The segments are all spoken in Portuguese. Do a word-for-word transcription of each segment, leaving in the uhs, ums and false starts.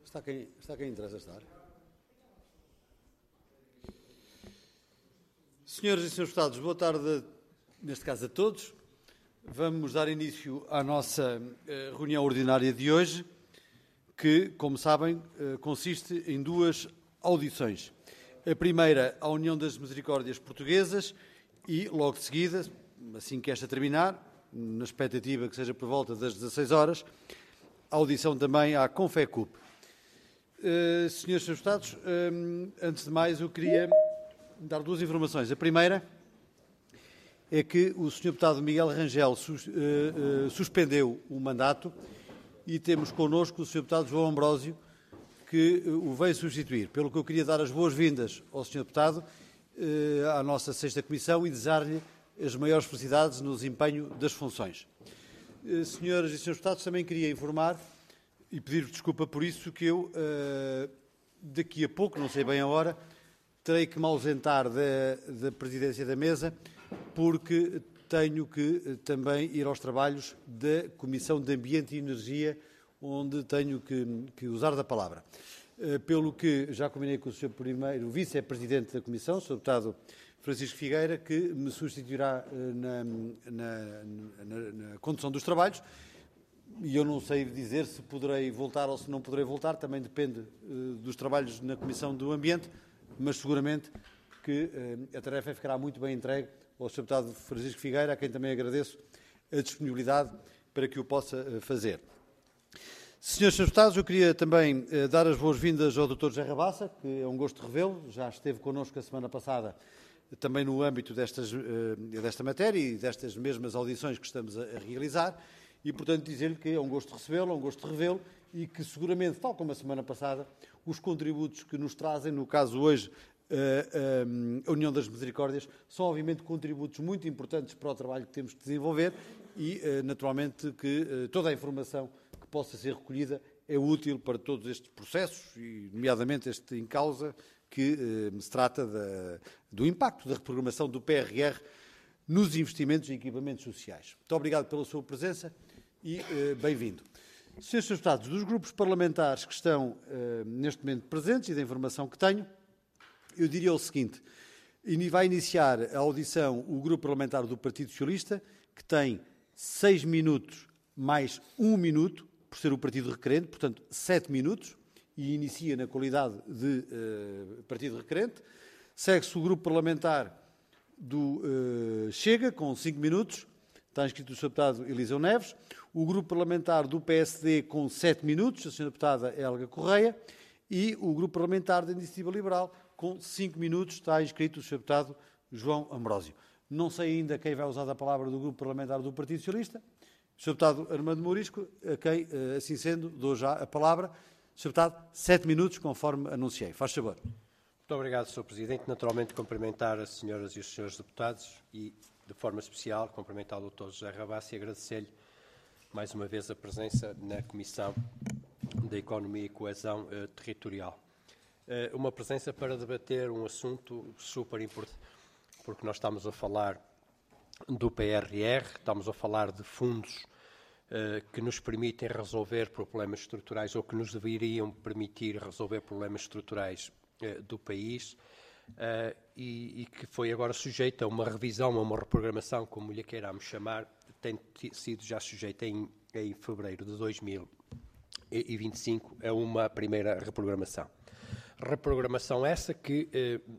Está quem, está quem interessa estar. Senhoras e senhores deputados, boa tarde, neste caso a todos. Vamos dar início à nossa uh, reunião ordinária de hoje, que, como sabem, uh, consiste em duas audições. A primeira, a União das Misericórdias Portuguesas e, logo de seguida, assim que esta terminar, na expectativa que seja por volta das dezasseis horas, a audição também à Confecup. Uh, senhores e senhores deputados, uh, antes de mais eu queria dar duas informações. A primeira é que o senhor deputado Miguel Rangel sus, uh, uh, suspendeu o mandato e temos connosco o senhor deputado João Ambrósio, que uh, o veio substituir. Pelo que eu queria dar as boas-vindas ao senhor deputado, uh, à nossa sexta comissão, e desejar-lhe as maiores felicidades no desempenho das funções. Uh, senhoras e senhores deputados, também queria informar e pedir desculpa por isso, que eu, uh, daqui a pouco, não sei bem a hora, terei que me ausentar da, da presidência da mesa, porque tenho que também ir aos trabalhos da Comissão de Ambiente e Energia, onde tenho que, que usar da palavra. Uh, pelo que já combinei com o senhor primeiro vice-presidente da Comissão, o senhor deputado Francisco Figueira, que me substituirá uh, na, na, na, na condução dos trabalhos. E eu não sei dizer se poderei voltar ou se não poderei voltar, também depende uh, dos trabalhos na Comissão do Ambiente, mas seguramente que uh, a tarefa ficará muito bem entregue ao senhor deputado Francisco Figueira, a quem também agradeço a disponibilidade para que o possa uh, fazer. Senhores e senhores deputados, eu queria também uh, dar as boas-vindas ao doutor José Rabassa, que é um gosto revê-lo, já esteve connosco a semana passada, também no âmbito destas, uh, desta matéria e destas mesmas audições que estamos a, a realizar. E, portanto, dizer-lhe que é um gosto recebê-lo, é um gosto revê-lo e que, seguramente, tal como a semana passada, os contributos que nos trazem, no caso hoje, a, a União das Misericórdias, são, obviamente, contributos muito importantes para o trabalho que temos de desenvolver e, naturalmente, que toda a informação que possa ser recolhida é útil para todos estes processos, e, nomeadamente, este em causa, que eh, se trata da, do impacto da reprogramação do P R R nos investimentos e equipamentos sociais. Muito obrigado pela sua presença e uh, bem-vindo. Senhores e senhores deputados, dos grupos parlamentares que estão uh, neste momento presentes e da informação que tenho, eu diria o seguinte: vai iniciar a audição o grupo parlamentar do Partido Socialista, que tem seis minutos mais um minuto, por ser o partido requerente, portanto, sete minutos, e inicia na qualidade de uh, partido requerente. Segue-se o grupo parlamentar do uh, Chega, com cinco minutos, está inscrito o senhor deputado Eliseu Neves, o grupo parlamentar do P S D com sete minutos, a senhora deputada Helga Correia, e o grupo parlamentar da Iniciativa Liberal com cinco minutos, está inscrito o senhor deputado João Ambrósio. Não sei ainda quem vai usar a palavra do grupo parlamentar do Partido Socialista, o senhor deputado Armando Mourisco, a quem, uh, assim sendo, dou já a palavra. senhor deputado, sete minutos, conforme anunciei. Faz favor. Muito obrigado, senhor Presidente. Naturalmente, cumprimentar as senhoras e os senhores deputados e, de forma especial, cumprimentar o doutor José Rabassa e agradecer-lhe mais uma vez a presença na Comissão da Economia e Coesão eh, Territorial. Eh, uma presença para debater um assunto super importante, porque nós estamos a falar do P R R, estamos a falar de fundos eh, que nos permitem resolver problemas estruturais ou que nos deveriam permitir resolver problemas estruturais do país uh, e, e que foi agora sujeita a uma revisão, a uma reprogramação, como lhe queiramos chamar, tem sido já sujeita em, em fevereiro de dois mil e vinte e cinco a uma primeira reprogramação. Reprogramação essa que uh,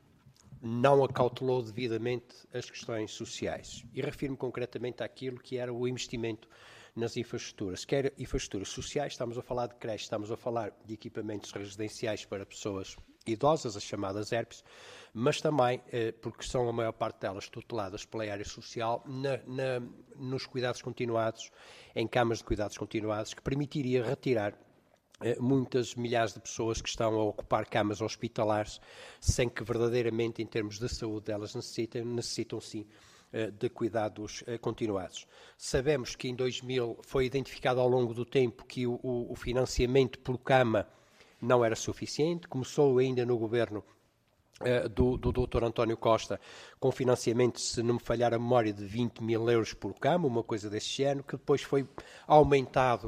não acautelou devidamente as questões sociais. E refiro-me concretamente àquilo que era o investimento nas infraestruturas, quer infraestruturas sociais, estamos a falar de creches, estamos a falar de equipamentos residenciais para pessoas idosas, as chamadas E R Ps, mas também, eh, porque são a maior parte delas tuteladas pela área social, na, na, nos cuidados continuados, em camas de cuidados continuados, que permitiria retirar eh, muitas milhares de pessoas que estão a ocupar camas hospitalares, sem que verdadeiramente, em termos de saúde, delas necessitem, necessitam sim de cuidados continuados. Sabemos que em dois mil foi identificado ao longo do tempo que o, o financiamento por cama não era suficiente. Começou ainda no governo uh, do, do doutor António Costa com financiamento, se não me falhar a memória, de vinte mil euros por cama, uma coisa desse género, que depois foi aumentado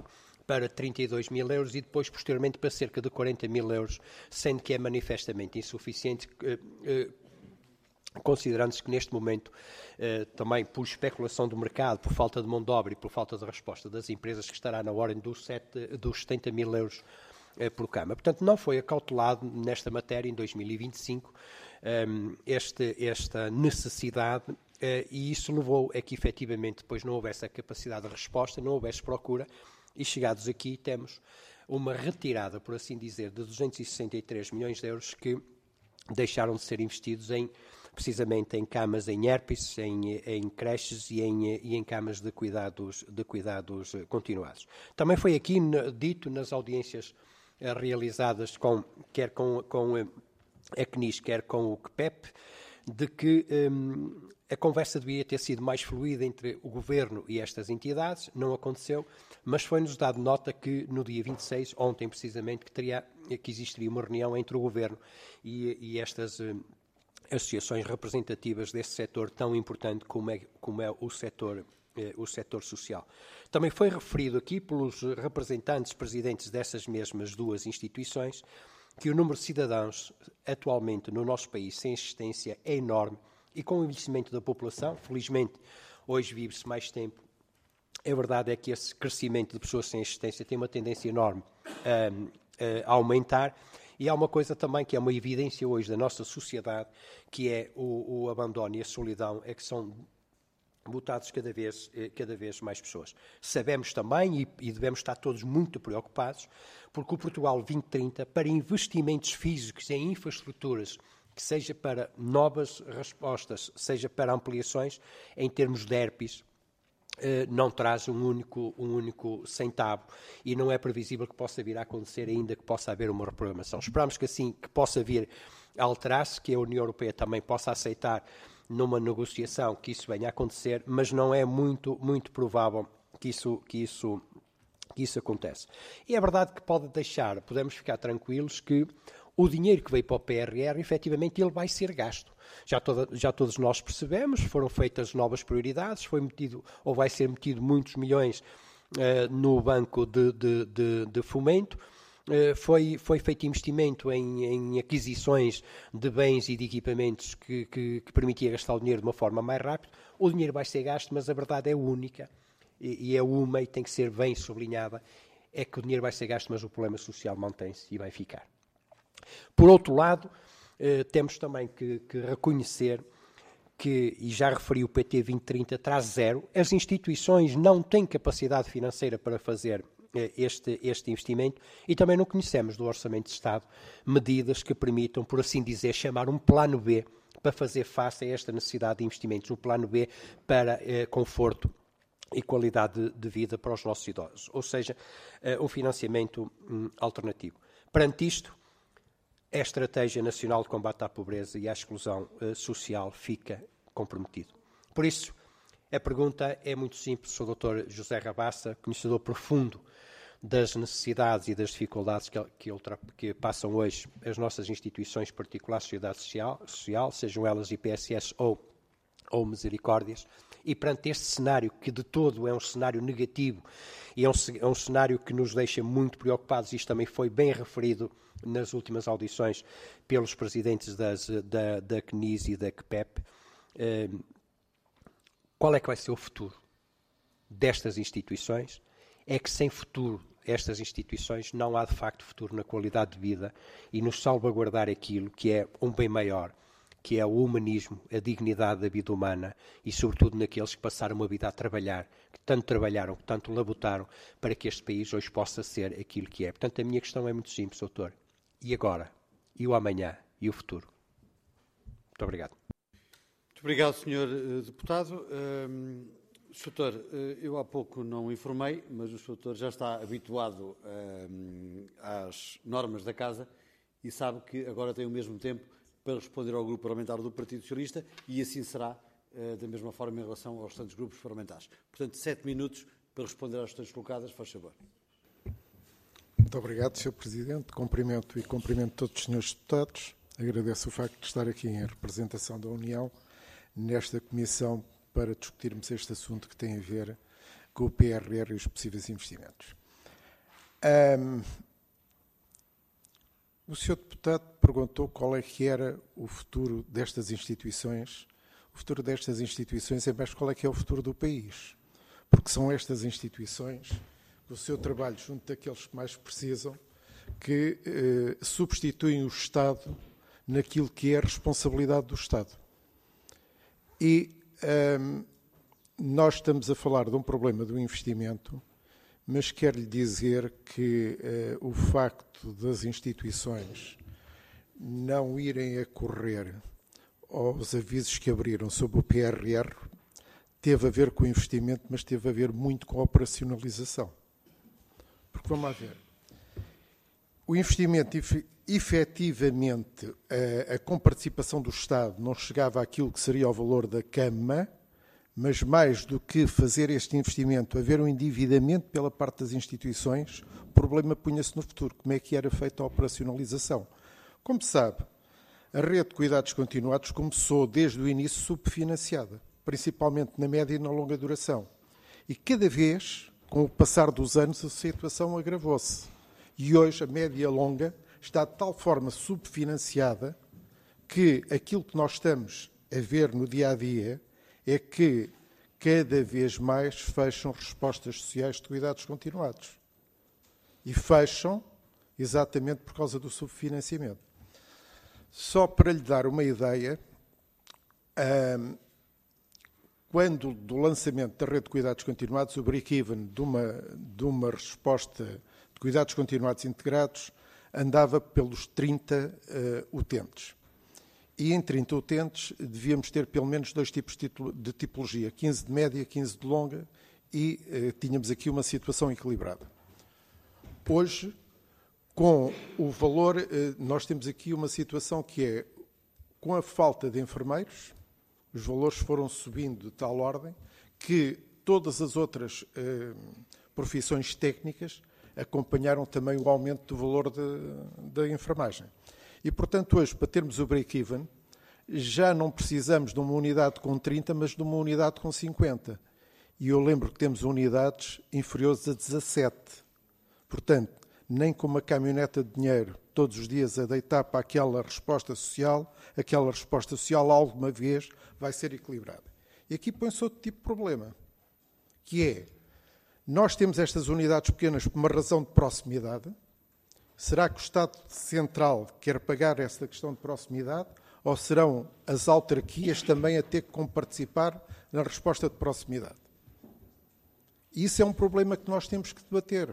para trinta e dois mil euros e depois, posteriormente, para cerca de quarenta mil euros, sendo que é manifestamente insuficiente, eh, eh, considerando-se que neste momento, eh, também por especulação do mercado, por falta de mão de obra e por falta de resposta das empresas, que estará na ordem dos, sete, dos setenta mil euros eh, por cama. Portanto, não foi acautelado nesta matéria em dois mil e vinte e cinco eh, este, esta necessidade eh, e isso levou a que efetivamente depois não houvesse a capacidade de resposta, não houvesse procura e chegados aqui temos uma retirada, por assim dizer, de duzentos e sessenta e três milhões de euros que deixaram de ser investidos em precisamente em camas em E R P S, em, em creches e em, e em camas de cuidados, de cuidados continuados. Também foi aqui dito nas audiências realizadas com, quer com, com a C N I S, quer com o C P E P, de que hum, a conversa deveria ter sido mais fluida entre o Governo e estas entidades. Não aconteceu, mas foi-nos dado nota que no dia vinte e seis, ontem precisamente, que, teria, que existiria uma reunião entre o Governo e, e estas hum, associações representativas desse setor tão importante como é, como é o, setor, eh, o setor social. Também foi referido aqui pelos representantes presidentes dessas mesmas duas instituições que o número de cidadãos atualmente no nosso país sem assistência é enorme e com o envelhecimento da população, felizmente hoje vive-se mais tempo, a verdade é que esse crescimento de pessoas sem assistência tem uma tendência enorme a, a aumentar. E há uma coisa também que é uma evidência hoje da nossa sociedade, que é o, o abandono e a solidão, é que são botados cada vez, cada vez mais pessoas. Sabemos também, e, e devemos estar todos muito preocupados, porque o Portugal vinte trinta, para investimentos físicos em infraestruturas, que seja para novas respostas, seja para ampliações, em termos de E R P S, não traz um único, um único centavo e não é previsível que possa vir a acontecer ainda que possa haver uma reprogramação. Esperamos que assim que possa vir a alterar-se, que a União Europeia também possa aceitar numa negociação que isso venha a acontecer, mas não é muito, muito provável que isso, que isso, que isso aconteça. E é verdade que pode deixar, podemos ficar tranquilos que o dinheiro que veio para o P R R, efetivamente, ele vai ser gasto. Já, toda, já todos nós percebemos, foram feitas novas prioridades, foi metido, ou vai ser metido muitos milhões uh, no banco de, de, de, de fomento, uh, foi, foi feito investimento em, em aquisições de bens e de equipamentos que, que, que permitia gastar o dinheiro de uma forma mais rápida. O dinheiro vai ser gasto, mas a verdade é única, e, e é uma e tem que ser bem sublinhada, é que o dinheiro vai ser gasto, mas o problema social mantém-se e vai ficar. Por outro lado, eh, temos também que, que reconhecer que, e já referi o P T vinte trinta, traz zero, as instituições não têm capacidade financeira para fazer eh, este, este investimento e também não conhecemos do Orçamento de Estado medidas que permitam, por assim dizer, chamar um plano B para fazer face a esta necessidade de investimentos, um plano B para eh, conforto e qualidade de, de vida para os nossos idosos, ou seja, eh, um financiamento hum, alternativo. Perante isto, a Estratégia Nacional de Combate à Pobreza e à Exclusão uh, Social fica comprometido. Por isso, a pergunta é muito simples. Sou o doutor José Rabassa, conhecedor profundo das necessidades e das dificuldades que, que, que passam hoje as nossas instituições particulares de sociedade social, social, sejam elas I P S S ou, ou Misericórdias, e perante este cenário, que de todo é um cenário negativo e é um, é um cenário que nos deixa muito preocupados, isto também foi bem referido nas últimas audições pelos presidentes das, da, da C N I S e da C P E P, eh, qual é que vai ser o futuro destas instituições? É que sem futuro estas instituições não há de facto futuro na qualidade de vida e nos salvaguardar aquilo que é um bem maior, que é o humanismo, a dignidade da vida humana e, sobretudo, naqueles que passaram uma vida a trabalhar, que tanto trabalharam, que tanto labutaram para que este país hoje possa ser aquilo que é. Portanto, a minha questão é muito simples, doutor. E agora? E o amanhã? E o futuro? Muito obrigado. Muito obrigado, senhor uh, Deputado. Uh, doutor, uh, eu há pouco não informei, mas o doutor já está habituado uh, às normas da Casa e sabe que agora tem o mesmo tempo para responder ao grupo parlamentar do Partido Socialista e assim será uh, da mesma forma em relação aos restantes grupos parlamentares. Portanto, sete minutos para responder às questões colocadas, faz favor. Muito obrigado, senhor Presidente. Cumprimento e cumprimento todos os senhores deputados. Agradeço o facto de estar aqui em representação da União nesta comissão para discutirmos este assunto que tem a ver com o P R R e os possíveis investimentos. Um, o senhor deputado perguntou qual é que era o futuro destas instituições. O futuro destas instituições é mais qual é que é o futuro do país. Porque são estas instituições, o seu trabalho junto daqueles que mais precisam, que eh, substituem o Estado naquilo que é a responsabilidade do Estado. E um, nós estamos a falar de um problema do investimento, mas quero-lhe dizer que uh, o facto das instituições não irem a correr aos avisos que abriram sobre o P R R teve a ver com o investimento, mas teve a ver muito com a operacionalização. Porque vamos lá ver. O investimento, efetivamente, a, a comparticipação do Estado não chegava àquilo que seria o valor da cama, mas mais do que fazer este investimento, haver um endividamento pela parte das instituições, o problema punha-se no futuro. Como é que era feita a operacionalização? Como se sabe, a rede de cuidados continuados começou desde o início subfinanciada, principalmente na média e na longa duração. E cada vez, com o passar dos anos, a situação agravou-se. E hoje a média e a longa está de tal forma subfinanciada que aquilo que nós estamos a ver no dia-a-dia é que cada vez mais fecham respostas sociais de cuidados continuados. E fecham exatamente por causa do subfinanciamento. Só para lhe dar uma ideia, quando do lançamento da rede de cuidados continuados, o break-even de uma, de uma resposta de cuidados continuados integrados andava pelos trinta uh, utentes. E em trinta utentes devíamos ter pelo menos dois tipos de tipologia, quinze de média, quinze de longa, e uh, tínhamos aqui uma situação equilibrada. Hoje, com o valor, uh, nós temos aqui uma situação que é, com a falta de enfermeiros, os valores foram subindo de tal ordem que todas as outras uh, profissões técnicas acompanharam também o aumento do valor da enfermagem. E, portanto, hoje, para termos o break-even, já não precisamos de uma unidade com trinta, mas de uma unidade com cinquenta. E eu lembro que temos unidades inferiores a dezassete. Portanto, nem com uma caminhoneta de dinheiro todos os dias a deitar para aquela resposta social, aquela resposta social alguma vez vai ser equilibrada. E aqui põe-se outro tipo de problema, que é, nós temos estas unidades pequenas por uma razão de proximidade. Será que o Estado Central quer pagar esta questão de proximidade ou serão as autarquias também a ter que comparticipar na resposta de proximidade? Isso é um problema que nós temos que debater.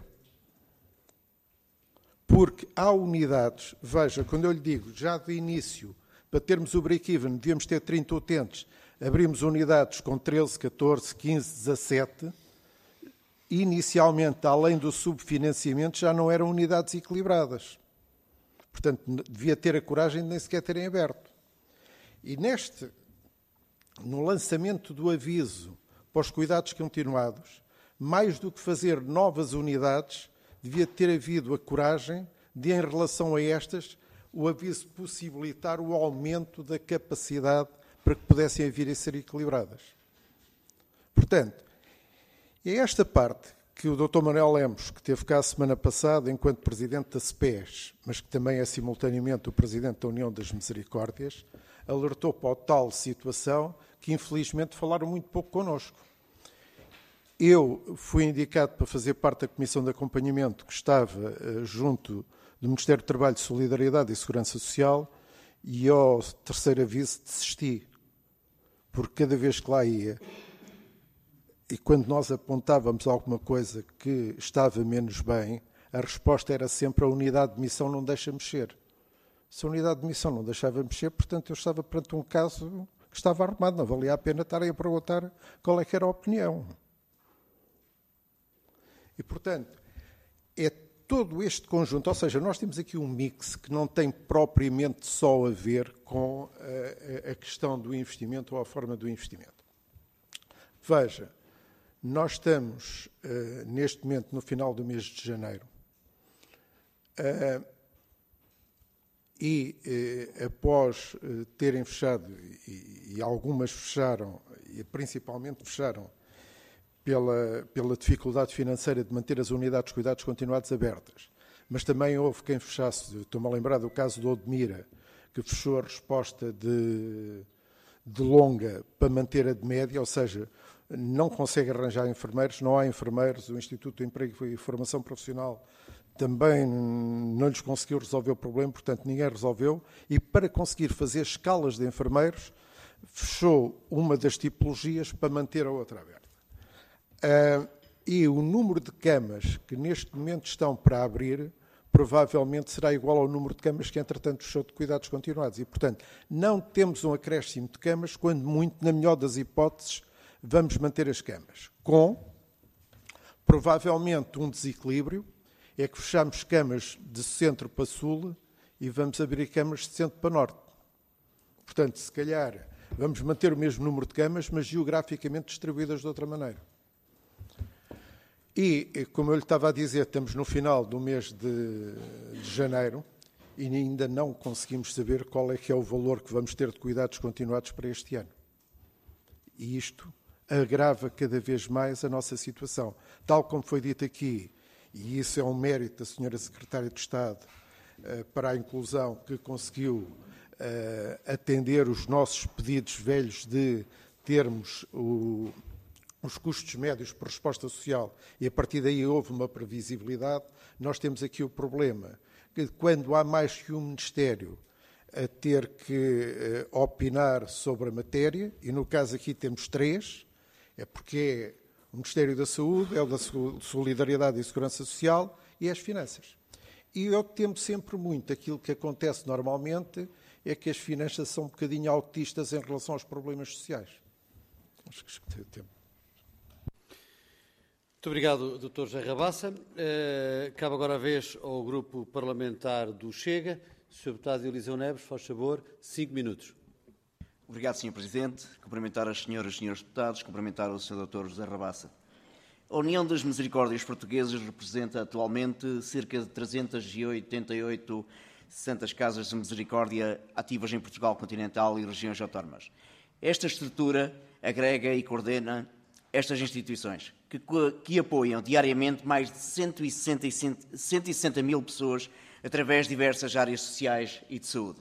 Porque há unidades, veja, quando eu lhe digo, já de início, para termos o break-even, devíamos ter trinta utentes, abrimos unidades com treze, catorze, quinze, dezassete, inicialmente, além do subfinanciamento, já não eram unidades equilibradas. Portanto, devia ter a coragem de nem sequer terem aberto. E neste, no lançamento do aviso para os cuidados continuados, mais do que fazer novas unidades, devia ter havido a coragem de, em relação a estas, o aviso possibilitar o aumento da capacidade para que pudessem vir a ser equilibradas. Portanto, é esta parte que o doutor Manuel Lemos, que esteve cá a semana passada enquanto Presidente da S P E S, mas que também é simultaneamente o Presidente da União das Misericórdias, alertou para a tal situação que infelizmente falaram muito pouco connosco. Eu fui indicado para fazer parte da Comissão de Acompanhamento que estava uh, junto do Ministério do Trabalho, Solidariedade e Segurança Social e ao terceiro aviso desisti, porque cada vez que lá ia e quando nós apontávamos alguma coisa que estava menos bem, a resposta era sempre a unidade de missão não deixa mexer. Se a unidade de missão não deixava mexer, portanto eu estava perante um caso que estava arrumado, não valia a pena estarem a perguntar qual é que era a opinião. E, portanto, é todo este conjunto, ou seja, nós temos aqui um mix que não tem propriamente só a ver com a, a questão do investimento ou a forma do investimento. Veja, nós estamos, uh, neste momento, no final do mês de janeiro, uh, e uh, após uh, terem fechado, e, e algumas fecharam, e principalmente fecharam, pela, pela dificuldade financeira de manter as unidades de cuidados continuados abertas, mas também houve quem fechasse, estou-me a lembrar do caso do Odmira, que fechou a resposta de, de longa para manter a de média, ou seja, não consegue arranjar enfermeiros, não há enfermeiros, o Instituto de Emprego e Formação Profissional também não lhes conseguiu resolver o problema, portanto ninguém resolveu, e para conseguir fazer escalas de enfermeiros, fechou uma das tipologias para manter a outra aberta. Uh, e o número de camas que neste momento estão para abrir, provavelmente será igual ao número de camas que entretanto fechou de cuidados continuados. E, portanto, não temos um acréscimo de camas, quando muito, na melhor das hipóteses, vamos manter as camas. Com, provavelmente, um desequilíbrio, é que fechamos camas de centro para sul e vamos abrir camas de centro para norte. Portanto, se calhar, vamos manter o mesmo número de camas, mas geograficamente distribuídas de outra maneira. E, como eu lhe estava a dizer, estamos no final do mês de, de janeiro e ainda não conseguimos saber qual é que é o valor que vamos ter de cuidados continuados para este ano. E isto agrava cada vez mais a nossa situação. Tal como foi dito aqui, e isso é um mérito da senhora Secretária de Estado para a inclusão, que conseguiu atender os nossos pedidos velhos de termos o, os custos médios por resposta social, e a partir daí houve uma previsibilidade. Nós temos aqui o problema que, quando há mais que um Ministério a ter que opinar sobre a matéria, e no caso aqui temos três, é porque é o Ministério da Saúde, é o da Solidariedade e Segurança Social e é as Finanças. E eu temo sempre muito, aquilo que acontece normalmente é que as finanças são um bocadinho autistas em relação aos problemas sociais. Acho que escutei o tempo. Muito obrigado, doutor José Rabassa. Uh, cabe agora a vez ao Grupo Parlamentar do Chega. senhor Deputado Eliseu Neves, faz favor, cinco minutos. Obrigado, senhor Presidente. Cumprimentar as senhoras e senhores deputados, cumprimentar o senhor doutor José Rabassa. A União das Misericórdias Portuguesas representa atualmente cerca de trezentas e oitenta e oito santas casas de misericórdia ativas em Portugal continental e regiões autónomas. Esta estrutura agrega e coordena estas instituições, que, que apoiam diariamente mais de cento e sessenta mil pessoas através de diversas áreas sociais e de saúde.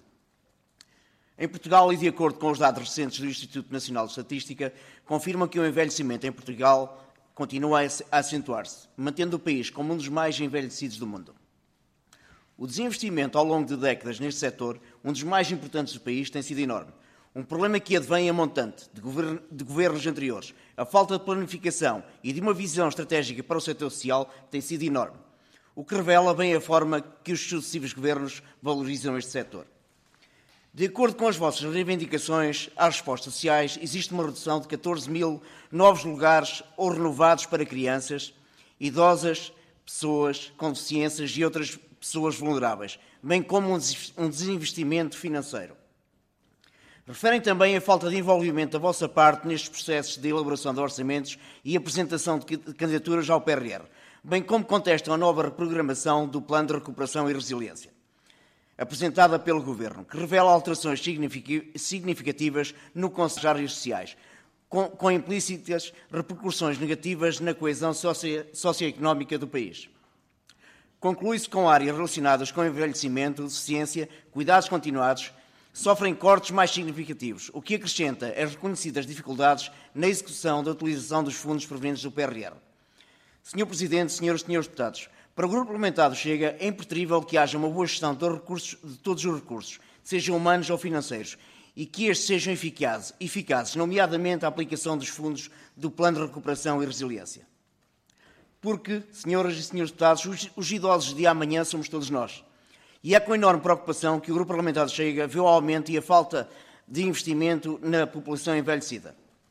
Em Portugal, e de acordo com os dados recentes do Instituto Nacional de Estatística, confirmam que o envelhecimento em Portugal continua a acentuar-se, mantendo o país como um dos mais envelhecidos do mundo. O desinvestimento ao longo de décadas neste setor, um dos mais importantes do país, tem sido enorme. Um problema que advém a montante de, govern de governos anteriores. A falta de planificação e de uma visão estratégica para o setor social tem sido enorme, o que revela bem a forma que os sucessivos governos valorizam este setor. De acordo com as vossas reivindicações às respostas sociais, existe uma redução de catorze mil novos lugares ou renovados para crianças, idosas, pessoas com deficiências e outras pessoas vulneráveis, bem como um desinvestimento financeiro. Referem também a falta de envolvimento da vossa parte nestes processos de elaboração de orçamentos e apresentação de candidaturas ao P R R, bem como contestam a nova reprogramação do Plano de Recuperação e Resiliência, apresentada pelo Governo, que revela alterações significativas no conceito das áreas sociais, com, com implícitas repercussões negativas na coesão socio, socioeconómica do país. Conclui-se com áreas relacionadas com envelhecimento, deficiência, cuidados continuados, sofrem cortes mais significativos, o que acrescenta as reconhecidas dificuldades na execução da utilização dos fundos provenientes do P R R. senhor Presidente, senhoras e senhores deputados, para o Grupo Parlamentar do Chega é impreterível que haja uma boa gestão de, recursos, de todos os recursos, sejam humanos ou financeiros, e que estes sejam eficazes, eficazes, nomeadamente a aplicação dos fundos do Plano de Recuperação e Resiliência. Porque, senhoras e senhores deputados, os, os idosos de amanhã somos todos nós. E é com enorme preocupação que o Grupo Parlamentar do Chega vê o aumento e a falta de investimento na população envelhecida.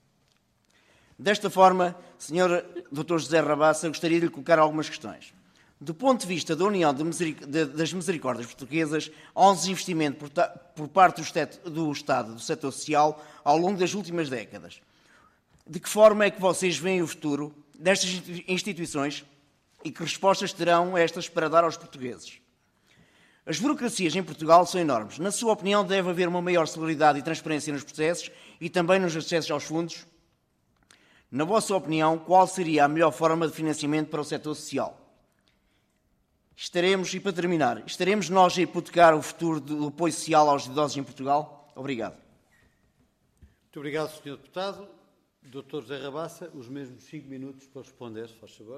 Desta forma, senhor doutor José Rabassa, gostaria de lhe colocar algumas questões. Do ponto de vista da União de Miseric de, das Misericórdias Portuguesas, há um desinvestimento por, por parte do, estet, do Estado, do setor social, ao longo das últimas décadas. De que forma é que vocês veem o futuro destas instituições e que respostas terão estas para dar aos portugueses? As burocracias em Portugal são enormes. Na sua opinião, deve haver uma maior celeridade e transparência nos processos e também nos acessos aos fundos? Na vossa opinião, qual seria a melhor forma de financiamento para o setor social? Estaremos, e para terminar, estaremos nós a hipotecar o futuro do apoio social aos idosos em Portugal? Obrigado. Muito obrigado, senhor Deputado. doutor José Rabassa, os mesmos cinco minutos para responder, se faz favor.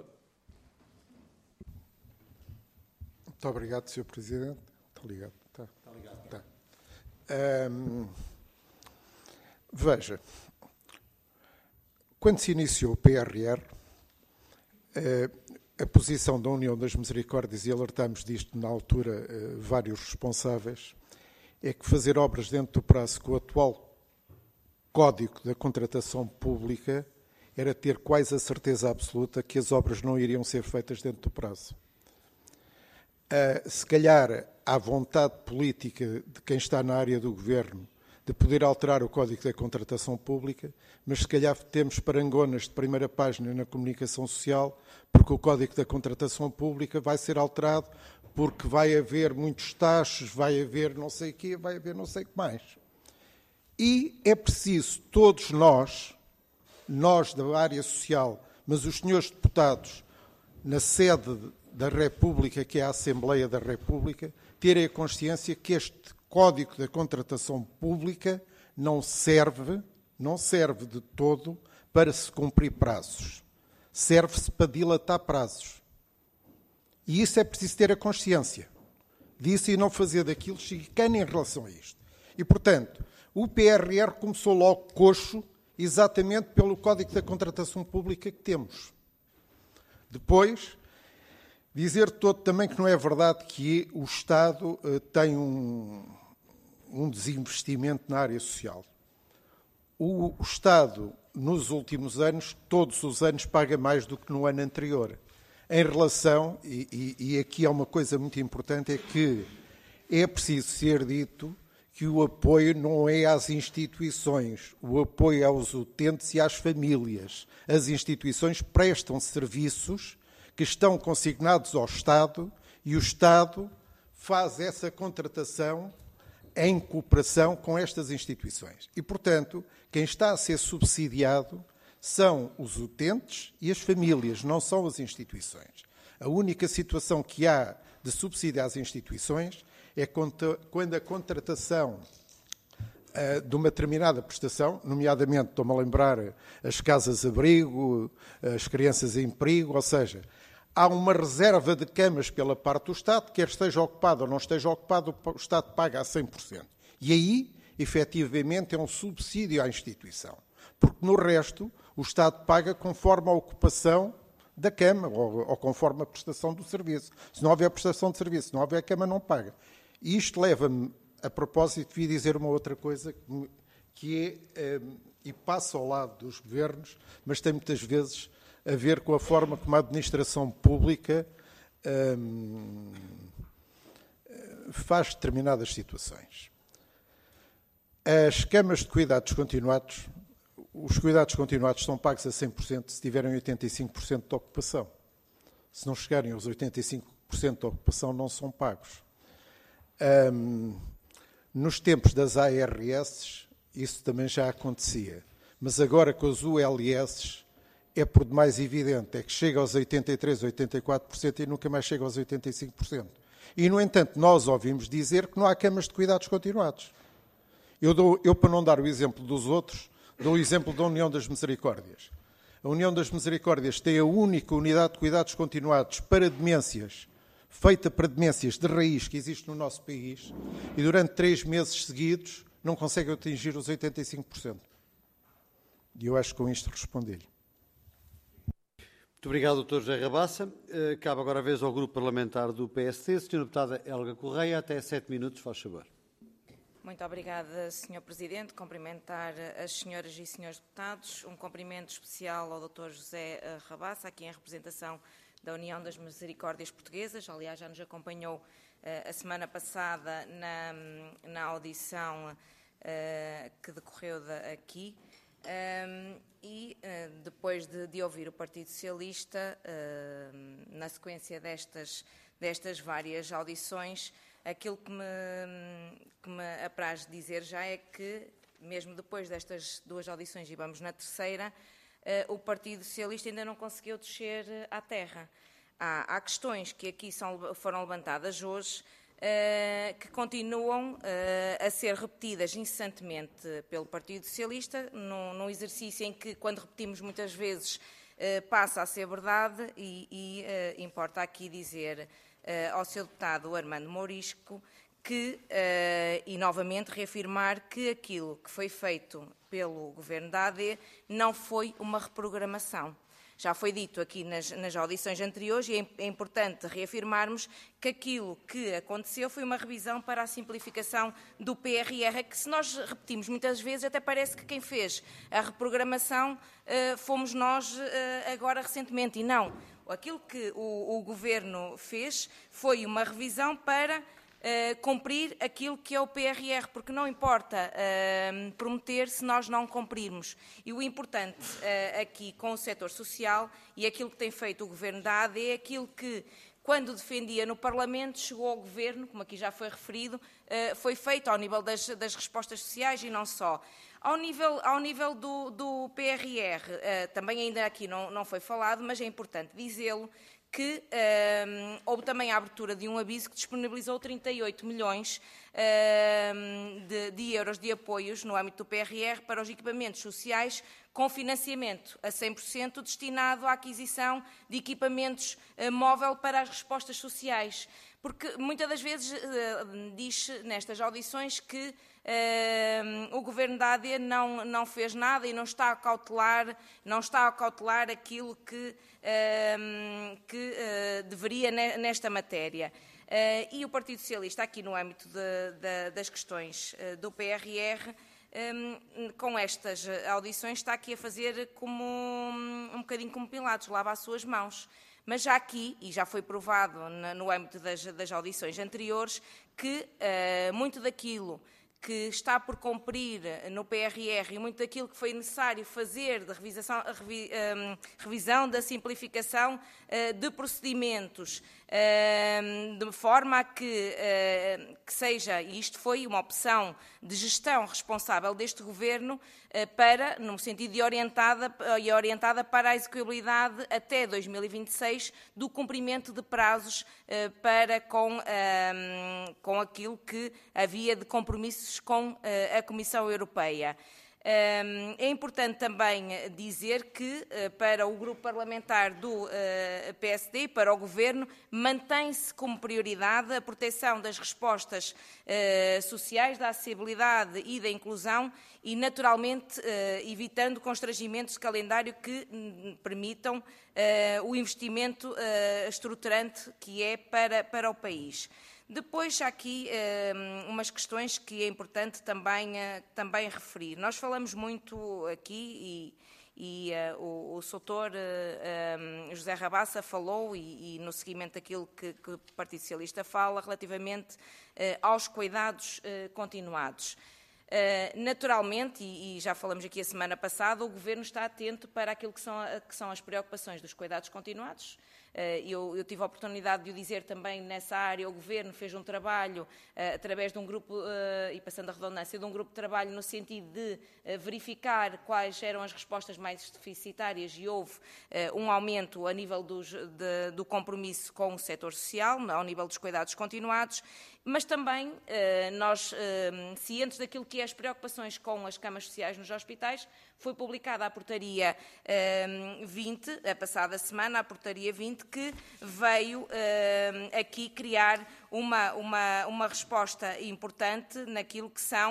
Muito obrigado, senhor Presidente. Muito obrigado. Tá. Muito obrigado. Tá. Hum, veja, quando se iniciou o P R R, a posição da União das Misericórdias, e alertámos disto na altura vários responsáveis, é que fazer obras dentro do prazo com o atual Código da Contratação Pública era ter quase a certeza absoluta que as obras não iriam ser feitas dentro do prazo. Uh, se calhar há vontade política de quem está na área do governo de poder alterar o Código da Contratação Pública, mas se calhar temos parangonas de primeira página na comunicação social, porque o Código da Contratação Pública vai ser alterado porque vai haver muitos taxos, vai haver não sei o quê, vai haver não sei o que mais. E é preciso todos nós, nós da área social, mas os senhores deputados, na sede da República, que é a Assembleia da República, terem a consciência que este Código da Contratação Pública não serve, não serve de todo para se cumprir prazos. Serve-se para dilatar prazos. E isso é preciso ter a consciência disso e não fazer daquilo chicane em relação a isto. E, portanto, o P R R começou logo coxo exatamente pelo Código da Contratação Pública que temos. Depois, dizer todo também que não é verdade que o Estado uh, tem um, um desinvestimento na área social. O, o Estado, nos últimos anos, todos os anos, paga mais do que no ano anterior. Em relação, e, e, e aqui há uma coisa muito importante, é que é preciso ser dito que o apoio não é às instituições, o apoio é aos utentes e às famílias. As instituições prestam serviços que estão consignados ao Estado e o Estado faz essa contratação em cooperação com estas instituições. E, portanto, quem está a ser subsidiado são os utentes e as famílias, não são as instituições. A única situação que há de subsidiar as instituições é quando a contratação uh, de uma determinada prestação, nomeadamente, estou-me a lembrar, as casas-abrigo, as crianças em perigo, ou seja, há uma reserva de camas pela parte do Estado, quer esteja ocupado ou não esteja ocupado, o Estado paga a cem por cento. E aí, efetivamente, é um subsídio à instituição. Porque no resto, o Estado paga conforme a ocupação da cama ou, ou conforme a prestação do serviço. Se não houver prestação de serviço, se não houver cama, não paga. E isto leva-me, a propósito, de dizer uma outra coisa que, que é, um, e passa ao lado dos governos, mas tem muitas vezes a ver com a forma como a administração pública um, faz determinadas situações. As camas de cuidados continuados, os cuidados continuados são pagos a cem por cento se tiverem oitenta e cinco por cento de ocupação. Se não chegarem aos oitenta e cinco por cento de ocupação, não são pagos. Um, nos tempos das A R S, isso também já acontecia. Mas agora com as U L S, é por demais evidente, é que chega aos oitenta e três por cento, oitenta e quatro por cento e nunca mais chega aos oitenta e cinco por cento. E, no entanto, nós ouvimos dizer que não há camas de cuidados continuados. Eu, dou, eu para não dar o exemplo dos outros, dou o exemplo da União das Misericórdias. A União das Misericórdias tem a única unidade de cuidados continuados para demências, feita para demências de raiz que existe no nosso país, e durante três meses seguidos não consegue atingir os oitenta e cinco por cento. E eu acho que com isto respondi-lhe. Muito obrigado, doutor José Rabassa. Cabe agora a vez ao Grupo Parlamentar do P S D. senhora Deputada Helga Correia, até sete minutos, faz favor. Muito obrigada, senhor Presidente. Cumprimentar as senhoras e senhores deputados. Um cumprimento especial ao doutor José Rabassa, aqui em representação da União das Misericórdias Portuguesas. Aliás, já nos acompanhou uh, a semana passada na, na audição uh, que decorreu de, aqui. Um, e uh, depois de, de ouvir o Partido Socialista, uh, na sequência destas, destas várias audições, aquilo que me, que me apraz dizer já é que, mesmo depois destas duas audições, e vamos na terceira, o Partido Socialista ainda não conseguiu descer à terra. Há, há questões que aqui são, foram levantadas hoje uh, que continuam uh, a ser repetidas incessantemente pelo Partido Socialista, num, num exercício em que, quando repetimos muitas vezes, uh, passa a ser verdade e, e uh, importa aqui dizer uh, ao seu deputado Armando Mourisco que, uh, e novamente reafirmar que aquilo que foi feito pelo Governo da A D não foi uma reprogramação. Já foi dito aqui nas, nas audições anteriores e é, é importante reafirmarmos que aquilo que aconteceu foi uma revisão para a simplificação do P R R, que se nós repetimos muitas vezes, até parece que quem fez a reprogramação uh, fomos nós uh, agora recentemente, e não. Aquilo que o, o Governo fez foi uma revisão para Uh, cumprir aquilo que é o P R R, porque não importa uh, prometer se nós não cumprirmos. E o importante uh, aqui com o setor social e aquilo que tem feito o Governo da A D é aquilo que, quando defendia no Parlamento, chegou ao Governo, como aqui já foi referido, uh, foi feito ao nível das, das respostas sociais e não só. Ao nível, ao nível do, do P R R, uh, também ainda aqui não, não foi falado, mas é importante dizê-lo, que um, houve também a abertura de um aviso que disponibilizou trinta e oito milhões um, de, de euros de apoios no âmbito do P R R para os equipamentos sociais, com financiamento a cem por cento destinado à aquisição de equipamentos uh, móvel para as respostas sociais. Porque muitas das vezes uh, diz nestas audições que uh, o Governo da A D não, não fez nada e não está a cautelar, não está a cautelar aquilo que, uh, que uh, deveria nesta matéria. Uh, e o Partido Socialista, aqui no âmbito de, de, das questões uh, do P R R, um, com estas audições, está aqui a fazer como um, um bocadinho como Pilatos, lava as suas mãos. Mas já aqui, e já foi provado no âmbito das, das audições anteriores, que uh, muito daquilo que está por cumprir no P R R e muito daquilo que foi necessário fazer de revisação, revi, um, revisão da simplificação uh, de procedimentos, uh, de forma a que, uh, que seja, e isto foi uma opção de gestão responsável deste Governo, uh, para, no sentido de orientada, e orientada para a execuibilidade até dois mil e vinte e seis do cumprimento de prazos uh, para com, um, com aquilo que havia de compromissos com uh, a Comissão Europeia. Um, é importante também dizer que, uh, para o grupo parlamentar do uh, P S D e para o Governo, mantém-se como prioridade a proteção das respostas uh, sociais, da acessibilidade e da inclusão e, naturalmente, uh, evitando constrangimentos de calendário que uh, permitam uh, o investimento uh, estruturante que é para, para o país. Depois, há aqui uh, umas questões que é importante também, uh, também referir. Nós falamos muito aqui e, e uh, o, o doutor uh, um, José Rabassa falou e, e no seguimento daquilo que, que o Partido Socialista fala relativamente uh, aos cuidados uh, continuados. Uh, naturalmente, e, e já falamos aqui a semana passada, o Governo está atento para aquilo que são, que são as preocupações dos cuidados continuados. Eu, eu tive a oportunidade de o dizer também nessa área. O Governo fez um trabalho uh, através de um grupo, uh, e passando a redundância, de um grupo de trabalho no sentido de uh, verificar quais eram as respostas mais deficitárias e houve uh, um aumento a nível dos, de, do compromisso com o setor social, ao nível dos cuidados continuados, mas também uh, nós, uh, cientes daquilo que é as preocupações com as camas sociais nos hospitais, foi publicada a portaria uh, vinte, a passada semana, a portaria vinte, que veio uh, aqui criar uma, uma, uma resposta importante naquilo que são,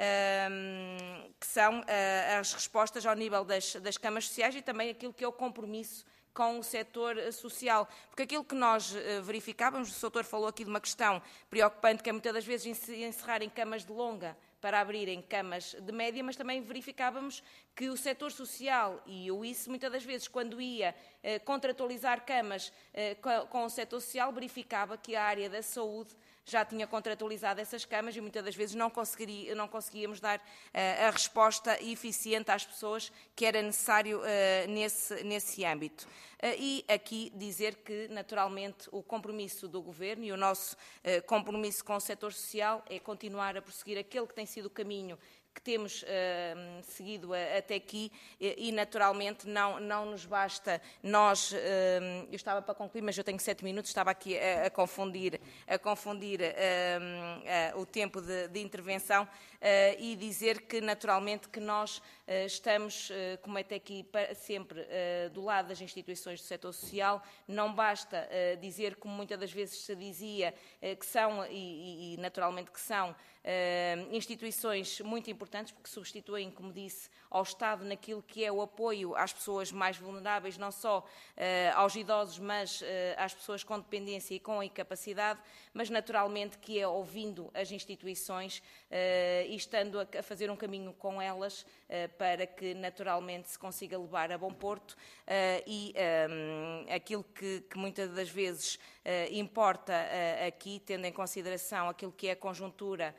uh, que são uh, as respostas ao nível das, das camas sociais e também aquilo que é o compromisso com o setor social. Porque aquilo que nós uh, verificávamos, o doutor falou aqui de uma questão preocupante, que é muitas das vezes encerrar em camas de longa para abrirem camas de média, mas também verificávamos que o setor social, e eu isso muitas das vezes, quando ia eh, contratualizar camas eh, com, com o setor social, verificava que a área da saúde já tinha contratualizado essas camas e muitas das vezes não, conseguiria, não conseguíamos dar uh, a resposta eficiente às pessoas que era necessário uh, nesse, nesse âmbito. Uh, e aqui dizer que, naturalmente, o compromisso do Governo e o nosso uh, compromisso com o setor social é continuar a prosseguir aquele que tem sido o caminho que temos uh, seguido a, até aqui e, e naturalmente, não, não nos basta nós... Uh, eu estava para concluir, mas eu tenho sete minutos, estava aqui a, a confundir, a confundir uh, uh, o tempo de, de intervenção uh, e dizer que, naturalmente, que nós uh, estamos, uh, como até aqui, para, sempre uh, do lado das instituições do setor social. Não basta uh, dizer, como muitas das vezes se dizia, uh, que são, e, e naturalmente que são, Uh, instituições muito importantes, porque substituem, como disse, ao Estado naquilo que é o apoio às pessoas mais vulneráveis, não só uh, aos idosos, mas uh, às pessoas com dependência e com incapacidade, mas naturalmente que é ouvindo as instituições uh, e estando a, a fazer um caminho com elas uh, para que naturalmente se consiga levar a bom porto uh, e um, aquilo que, que muitas das vezes uh, importa uh, aqui, tendo em consideração aquilo que é a conjuntura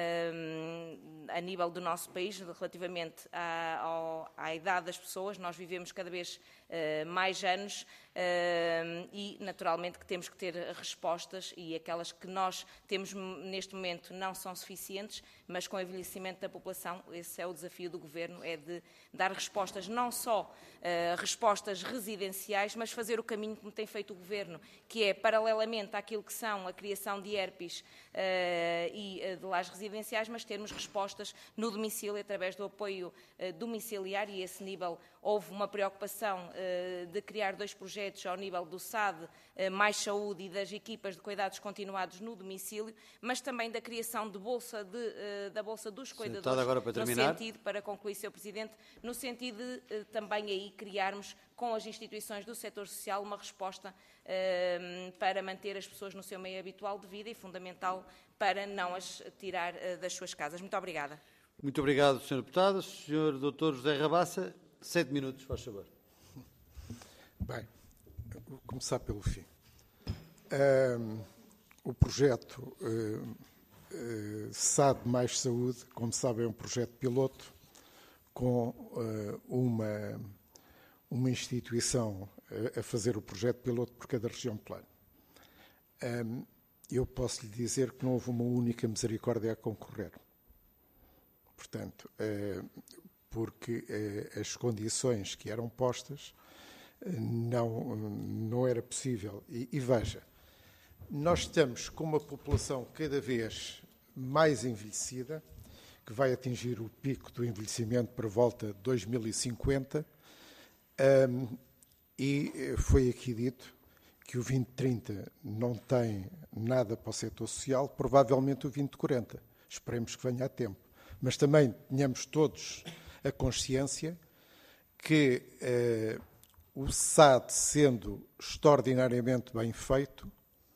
a nível do nosso país, relativamente à, ao, à idade das pessoas. Nós vivemos cada vez uh, mais anos uh, e, naturalmente, que temos que ter respostas e aquelas que nós temos neste momento não são suficientes, mas com o envelhecimento da população, esse é o desafio do Governo, é de dar respostas, não só uh, respostas residenciais, mas fazer o caminho como tem feito o Governo, que é, paralelamente àquilo que são a criação de E R Ps uh, e uh, de lares residenciais, mas termos respostas no domicílio através do apoio uh, domiciliar, e a esse nível houve uma preocupação uh, de criar dois projetos ao nível do S A D, uh, Mais Saúde, e das equipas de cuidados continuados no domicílio, mas também da criação de bolsa de, uh, da Bolsa dos Cuidadores, agora para terminar. No sentido, para concluir, senhor Presidente, no sentido de uh, também aí criarmos com as instituições do setor social uma resposta uh, para manter as pessoas no seu meio habitual de vida e fundamental para não as tirar uh, das suas casas. Muito obrigada. Muito obrigado, senhor Deputado. senhor doutor José Rabassa, sete minutos, faz favor. Bem, vou começar pelo fim. Um, o projeto uh, uh, S A D Mais Saúde, como sabem, é um projeto piloto com uh, uma, uma instituição a, a fazer o projeto piloto por cada região plano. Um, eu posso lhe dizer que não houve uma única misericórdia a concorrer. Portanto, uh, porque uh, as condições que eram postas uh, não, não era possível. E, e veja, nós estamos com uma população cada vez mais envelhecida, que vai atingir o pico do envelhecimento por volta de dois mil e cinquenta, um, e foi aqui dito que o vinte trinta não tem nada para o setor social, provavelmente o vinte quarenta. Esperemos que venha a tempo. Mas também tenhamos todos a consciência que eh, o S A D, sendo extraordinariamente bem feito,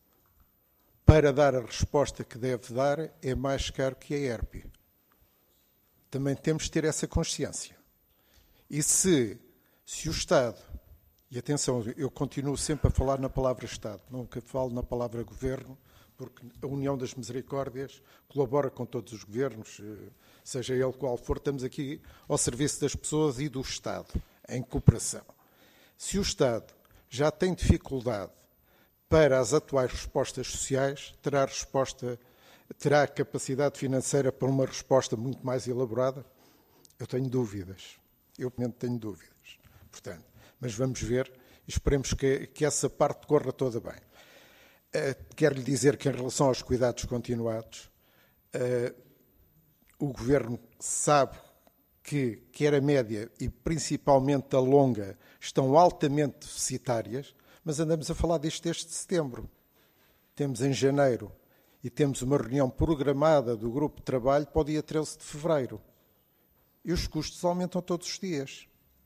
para dar a resposta que deve dar, é mais caro que a E R P. Também temos de ter essa consciência. E se, se o Estado, e atenção, eu continuo sempre a falar na palavra Estado, nunca falo na palavra Governo, porque a União das Misericórdias colabora com todos os governos, seja ele qual for, estamos aqui ao serviço das pessoas e do Estado, em cooperação. Se o Estado já tem dificuldade para as atuais respostas sociais, terá resposta, terá capacidade financeira para uma resposta muito mais elaborada? Eu tenho dúvidas. Eu tenho dúvidas. Portanto, mas vamos ver e esperemos que, que essa parte corra toda bem. Uh, quero-lhe dizer que, em relação aos cuidados continuados, uh, o Governo sabe que quer a média e principalmente a longa estão altamente deficitárias, mas andamos a falar disto desde setembro. Temos em janeiro e temos uma reunião programada do grupo de trabalho para o dia treze de fevereiro. E os custos aumentam todos os dias.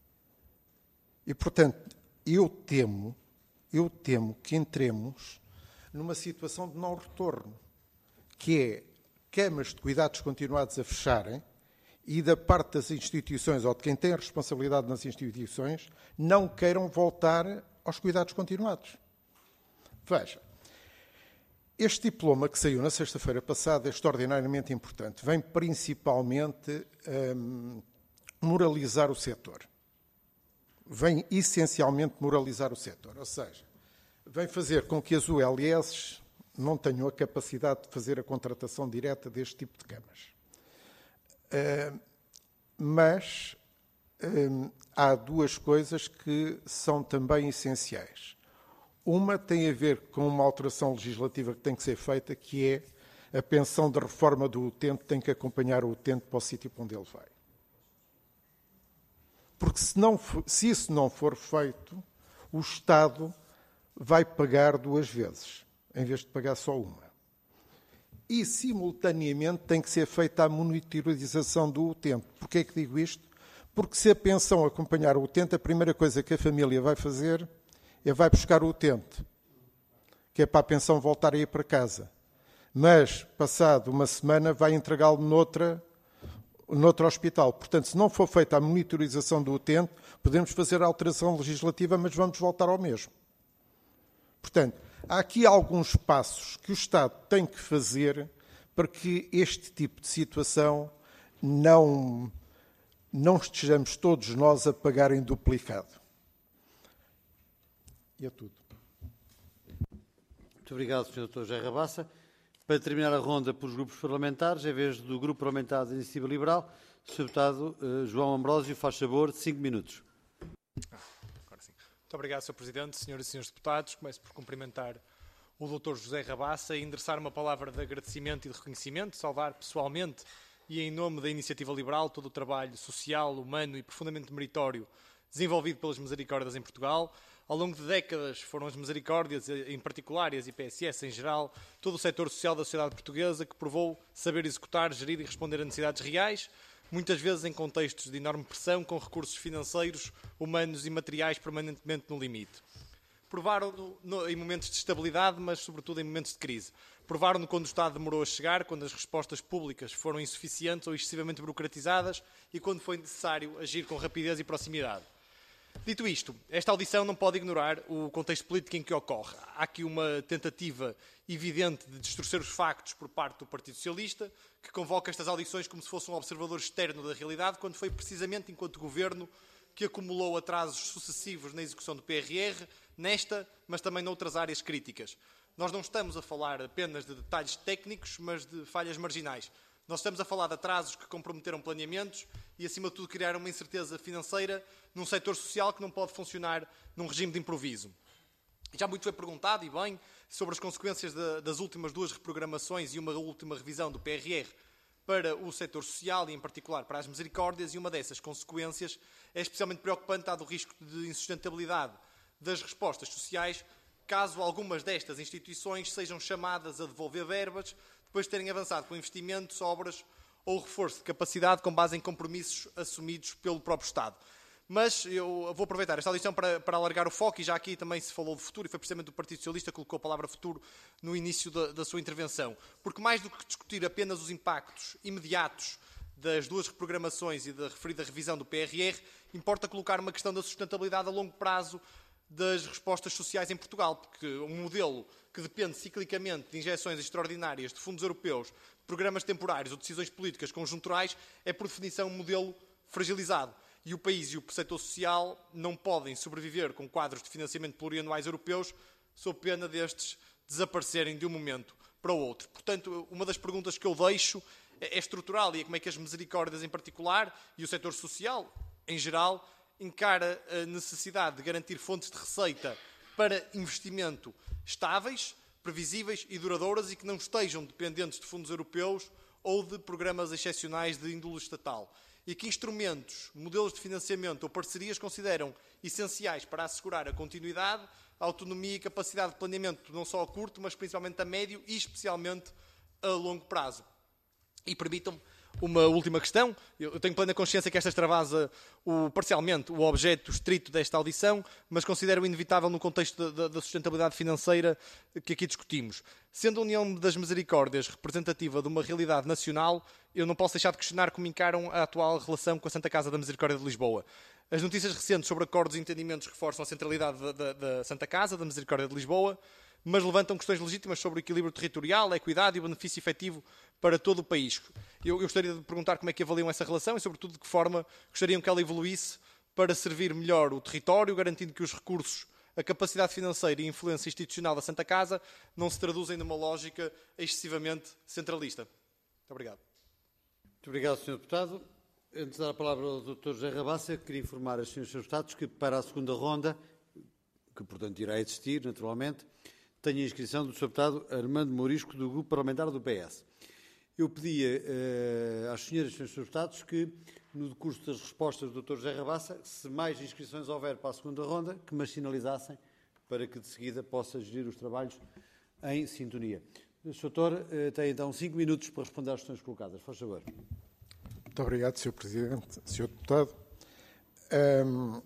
E, portanto, eu temo, eu temo que entremos numa situação de não retorno, que é camas de cuidados continuados a fecharem e da parte das instituições, ou de quem tem a responsabilidade nas instituições, não queiram voltar aos cuidados continuados. Veja, este diploma que saiu na sexta-feira passada é extraordinariamente importante. Vem principalmente um, moralizar o setor. Vem essencialmente moralizar o setor, ou seja, vem fazer com que as U L S não tenham a capacidade de fazer a contratação direta deste tipo de camas. Uh, mas hum, há duas coisas que são também essenciais. Uma tem a ver com uma alteração legislativa que tem que ser feita, que é a pensão de reforma do utente tem que acompanhar o utente para o sítio para onde ele vai. Porque se, não, se isso não for feito, o Estado vai pagar duas vezes, em vez de pagar só uma. E, simultaneamente, tem que ser feita a monitorização do utente. Porquê é que digo isto? Porque se a pensão acompanhar o utente, a primeira coisa que a família vai fazer é vai buscar o utente, que é para a pensão voltar a ir para casa. Mas, passado uma semana, vai entregá-lo noutra, noutro hospital. Portanto, se não for feita a monitorização do utente, podemos fazer a alteração legislativa, mas vamos voltar ao mesmo. Portanto, há aqui alguns passos que o Estado tem que fazer para que este tipo de situação não, não estejamos todos nós a pagar em duplicado. E é tudo. Muito obrigado, senhor doutor José Rabassa. Para terminar a ronda pelos grupos parlamentares, em vez do Grupo Parlamentar da Iniciativa Liberal, o senhor deputado uh, João Ambrósio, faz favor, cinco minutos. Agora sim. Muito obrigado, senhor Presidente, senhoras e senhores deputados. Começo por cumprimentar o doutor José Rabassa e endereçar uma palavra de agradecimento e de reconhecimento, saudar pessoalmente e em nome da Iniciativa Liberal todo o trabalho social, humano e profundamente meritório desenvolvido pelas Misericórdias em Portugal. Ao longo de décadas foram as Misericórdias, em particular, e as I P S S em geral, todo o setor social da sociedade portuguesa que provou saber executar, gerir e responder a necessidades reais, muitas vezes em contextos de enorme pressão, com recursos financeiros, humanos e materiais permanentemente no limite. Provaram-no no, em momentos de estabilidade, mas sobretudo em momentos de crise. Provaram-no quando o Estado demorou a chegar, quando as respostas públicas foram insuficientes ou excessivamente burocratizadas e quando foi necessário agir com rapidez e proximidade. Dito isto, esta audição não pode ignorar o contexto político em que ocorre. Há aqui uma tentativa evidente de distorcer os factos por parte do Partido Socialista, que convoca estas audições como se fosse um observador externo da realidade, quando foi precisamente enquanto governo que acumulou atrasos sucessivos na execução do P R R, nesta, mas também noutras áreas críticas. Nós não estamos a falar apenas de detalhes técnicos, mas de falhas marginais. Nós estamos a falar de atrasos que comprometeram planeamentos e, acima de tudo, criaram uma incerteza financeira num setor social que não pode funcionar num regime de improviso. Já muito foi perguntado, e bem, sobre as consequências de, das últimas duas reprogramações e uma última revisão do P R R para o setor social e, em particular, para as Misericórdias, e uma dessas consequências é especialmente preocupante, dado o risco de insustentabilidade das respostas sociais, caso algumas destas instituições sejam chamadas a devolver verbas depois de terem avançado com investimentos, obras ou reforço de capacidade com base em compromissos assumidos pelo próprio Estado. Mas eu vou aproveitar esta audição para, para alargar o foco, e já aqui também se falou de futuro, e foi precisamente o Partido Socialista que colocou a palavra futuro no início da, da sua intervenção. Porque mais do que discutir apenas os impactos imediatos das duas reprogramações e da referida revisão do P R R, importa colocar uma questão da sustentabilidade a longo prazo das respostas sociais em Portugal, porque um modelo que depende ciclicamente de injeções extraordinárias de fundos europeus, de programas temporários ou decisões políticas conjunturais, é por definição um modelo fragilizado. E o país e o setor social não podem sobreviver com quadros de financiamento plurianuais europeus sob pena destes desaparecerem de um momento para o outro. Portanto, uma das perguntas que eu deixo é estrutural, e é como é que as Misericórdias em particular e o setor social em geral encara a necessidade de garantir fontes de receita para investimento estáveis, previsíveis e duradouras e que não estejam dependentes de fundos europeus ou de programas excepcionais de índole estatal. E que instrumentos, modelos de financiamento ou parcerias consideram essenciais para assegurar a continuidade, a autonomia e capacidade de planeamento não só a curto, mas principalmente a médio e especialmente a longo prazo. E permitam-me uma última questão. Eu tenho plena consciência que esta extravasa o, parcialmente o objeto estrito desta audição, mas considero inevitável no contexto da, da sustentabilidade financeira que aqui discutimos. Sendo a União das Misericórdias representativa de uma realidade nacional, eu não posso deixar de questionar como encaram a atual relação com a Santa Casa da Misericórdia de Lisboa. As notícias recentes sobre acordos e entendimentos reforçam a centralidade da, da, da Santa Casa da Misericórdia de Lisboa, mas levantam questões legítimas sobre o equilíbrio territorial, a equidade e o benefício efetivo para todo o país. Eu, eu gostaria de perguntar como é que avaliam essa relação e, sobretudo, de que forma gostariam que ela evoluísse para servir melhor o território, garantindo que os recursos, a capacidade financeira e a influência institucional da Santa Casa não se traduzem numa lógica excessivamente centralista. Muito obrigado. Muito obrigado, senhor Deputado. Antes de dar a palavra ao doutor José Rabassa, queria informar as senhoras e senhores deputados que para a segunda ronda, que portanto irá existir naturalmente, tenho a inscrição do senhor deputado Armando Mourisco, do grupo parlamentar do P S. Eu pedia uh, às senhoras e senhores deputados que, no decurso das respostas do doutor José Rabassa, se mais inscrições houver para a segunda ronda, que me as sinalizassem para que de seguida possa gerir os trabalhos em sintonia. O senhor doutor uh, tem então cinco minutos para responder às questões colocadas. Faz favor. Muito obrigado, senhor Presidente, senhor Deputado. Um,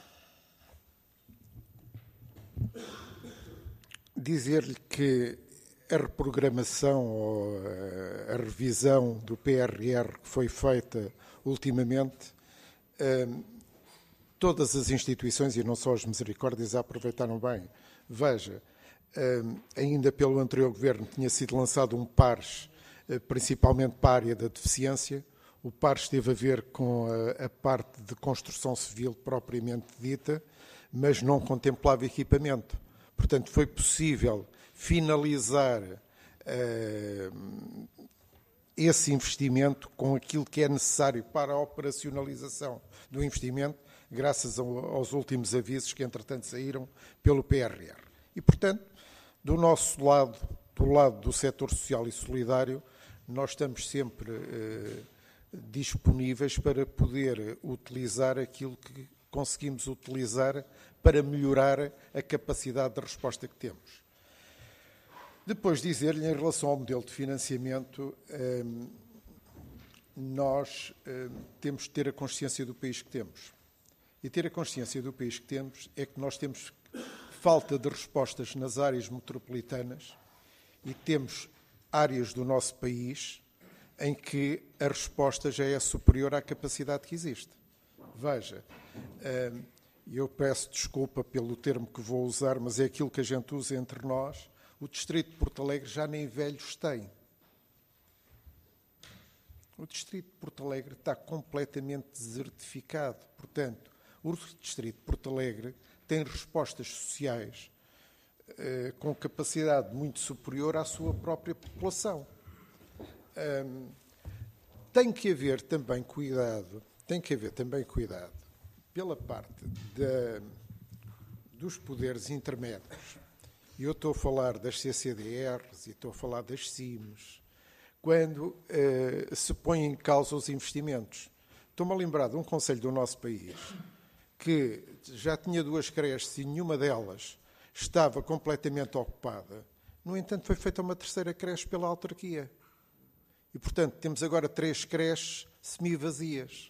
dizer-lhe que a reprogramação ou a revisão do P R R que foi feita ultimamente, um, todas as instituições, e não só as misericórdias, a aproveitaram bem. Veja, um, ainda pelo anterior Governo tinha sido lançado um PARS, principalmente para a área da deficiência. O PARS teve a ver com a, a parte de construção civil propriamente dita, mas não contemplava equipamento. Portanto, foi possível finalizar uh, esse investimento com aquilo que é necessário para a operacionalização do investimento, graças ao, aos últimos avisos que, entretanto, saíram pelo P R R. E, portanto, do nosso lado, do lado do setor social e solidário, nós estamos sempre uh, disponíveis para poder utilizar aquilo que conseguimos utilizar para melhorar a capacidade de resposta que temos. Depois dizer-lhe, em relação ao modelo de financiamento, nós temos de ter a consciência do país que temos. E ter a consciência do país que temos é que nós temos falta de respostas nas áreas metropolitanas e temos áreas do nosso país em que a resposta já é superior à capacidade que existe. Veja, eu peço desculpa pelo termo que vou usar, mas é aquilo que a gente usa entre nós. O Distrito de Porto Alegre já nem velhos tem. O Distrito de Porto Alegre está completamente desertificado. Portanto, o Distrito de Porto Alegre tem respostas sociais eh, com capacidade muito superior à sua própria população. Um, tem que haver também cuidado, tem que haver também cuidado pela parte da, dos poderes intermédios. Eu estou a falar das C C D Rs e estou a falar das C I Ms, quando uh, se põem em causa os investimentos. Estou-me a lembrar de um concelho do nosso país que já tinha duas creches e nenhuma delas estava completamente ocupada. No entanto, foi feita uma terceira creche pela autarquia. E, portanto, temos agora três creches semi-vazias.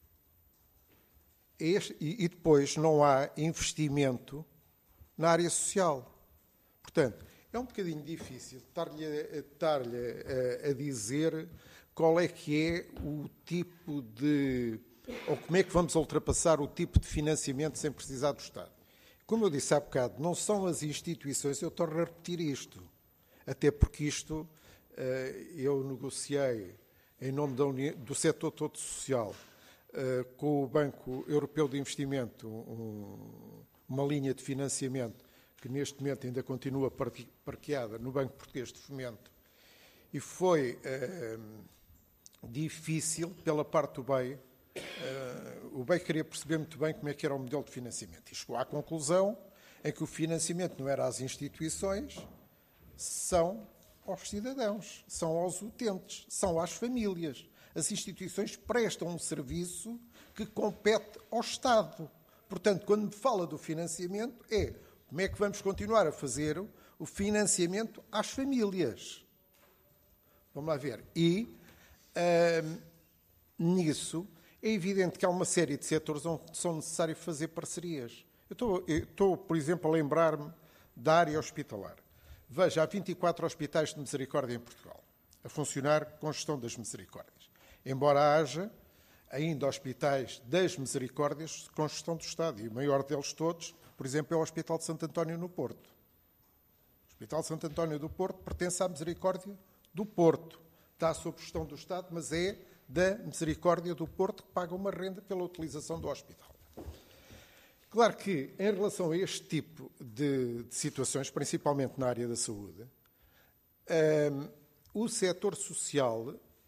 E depois não há investimento na área social. Portanto, é um bocadinho difícil estar-lhe a, estar-lhe a, a dizer qual é que é o tipo de... ou como é que vamos ultrapassar o tipo de financiamento sem precisar do Estado. Como eu disse há bocado, não são as instituições, eu torno a repetir isto, até porque isto... eu negociei, em nome da União, do setor todo social, com o Banco Europeu de Investimento, um, uma linha de financiamento que neste momento ainda continua parqueada no Banco Português de Fomento, e foi uh, difícil pela parte do B E I. Uh, o B E I queria perceber muito bem como é que era o modelo de financiamento e chegou à conclusão em que o financiamento não era às instituições, são aos cidadãos, são aos utentes, são às famílias. As instituições prestam um serviço que compete ao Estado. Portanto, quando me fala do financiamento, é como é que vamos continuar a fazer o financiamento às famílias. Vamos lá ver. E, hum, nisso, é evidente que há uma série de setores onde são necessários fazer parcerias. Eu estou, eu estou, por exemplo, a lembrar-me da área hospitalar. Veja, há vinte e quatro hospitais de misericórdia em Portugal, a funcionar com gestão das misericórdias. Embora haja ainda hospitais das misericórdias com gestão do Estado, e o maior deles todos, por exemplo, é o Hospital de Santo António no Porto. O Hospital de Santo António do Porto pertence à misericórdia do Porto. Está sob gestão do Estado, mas é da misericórdia do Porto que paga uma renda pela utilização do hospital. Claro que, em relação a este tipo de, de situações, principalmente na área da saúde, um, o setor social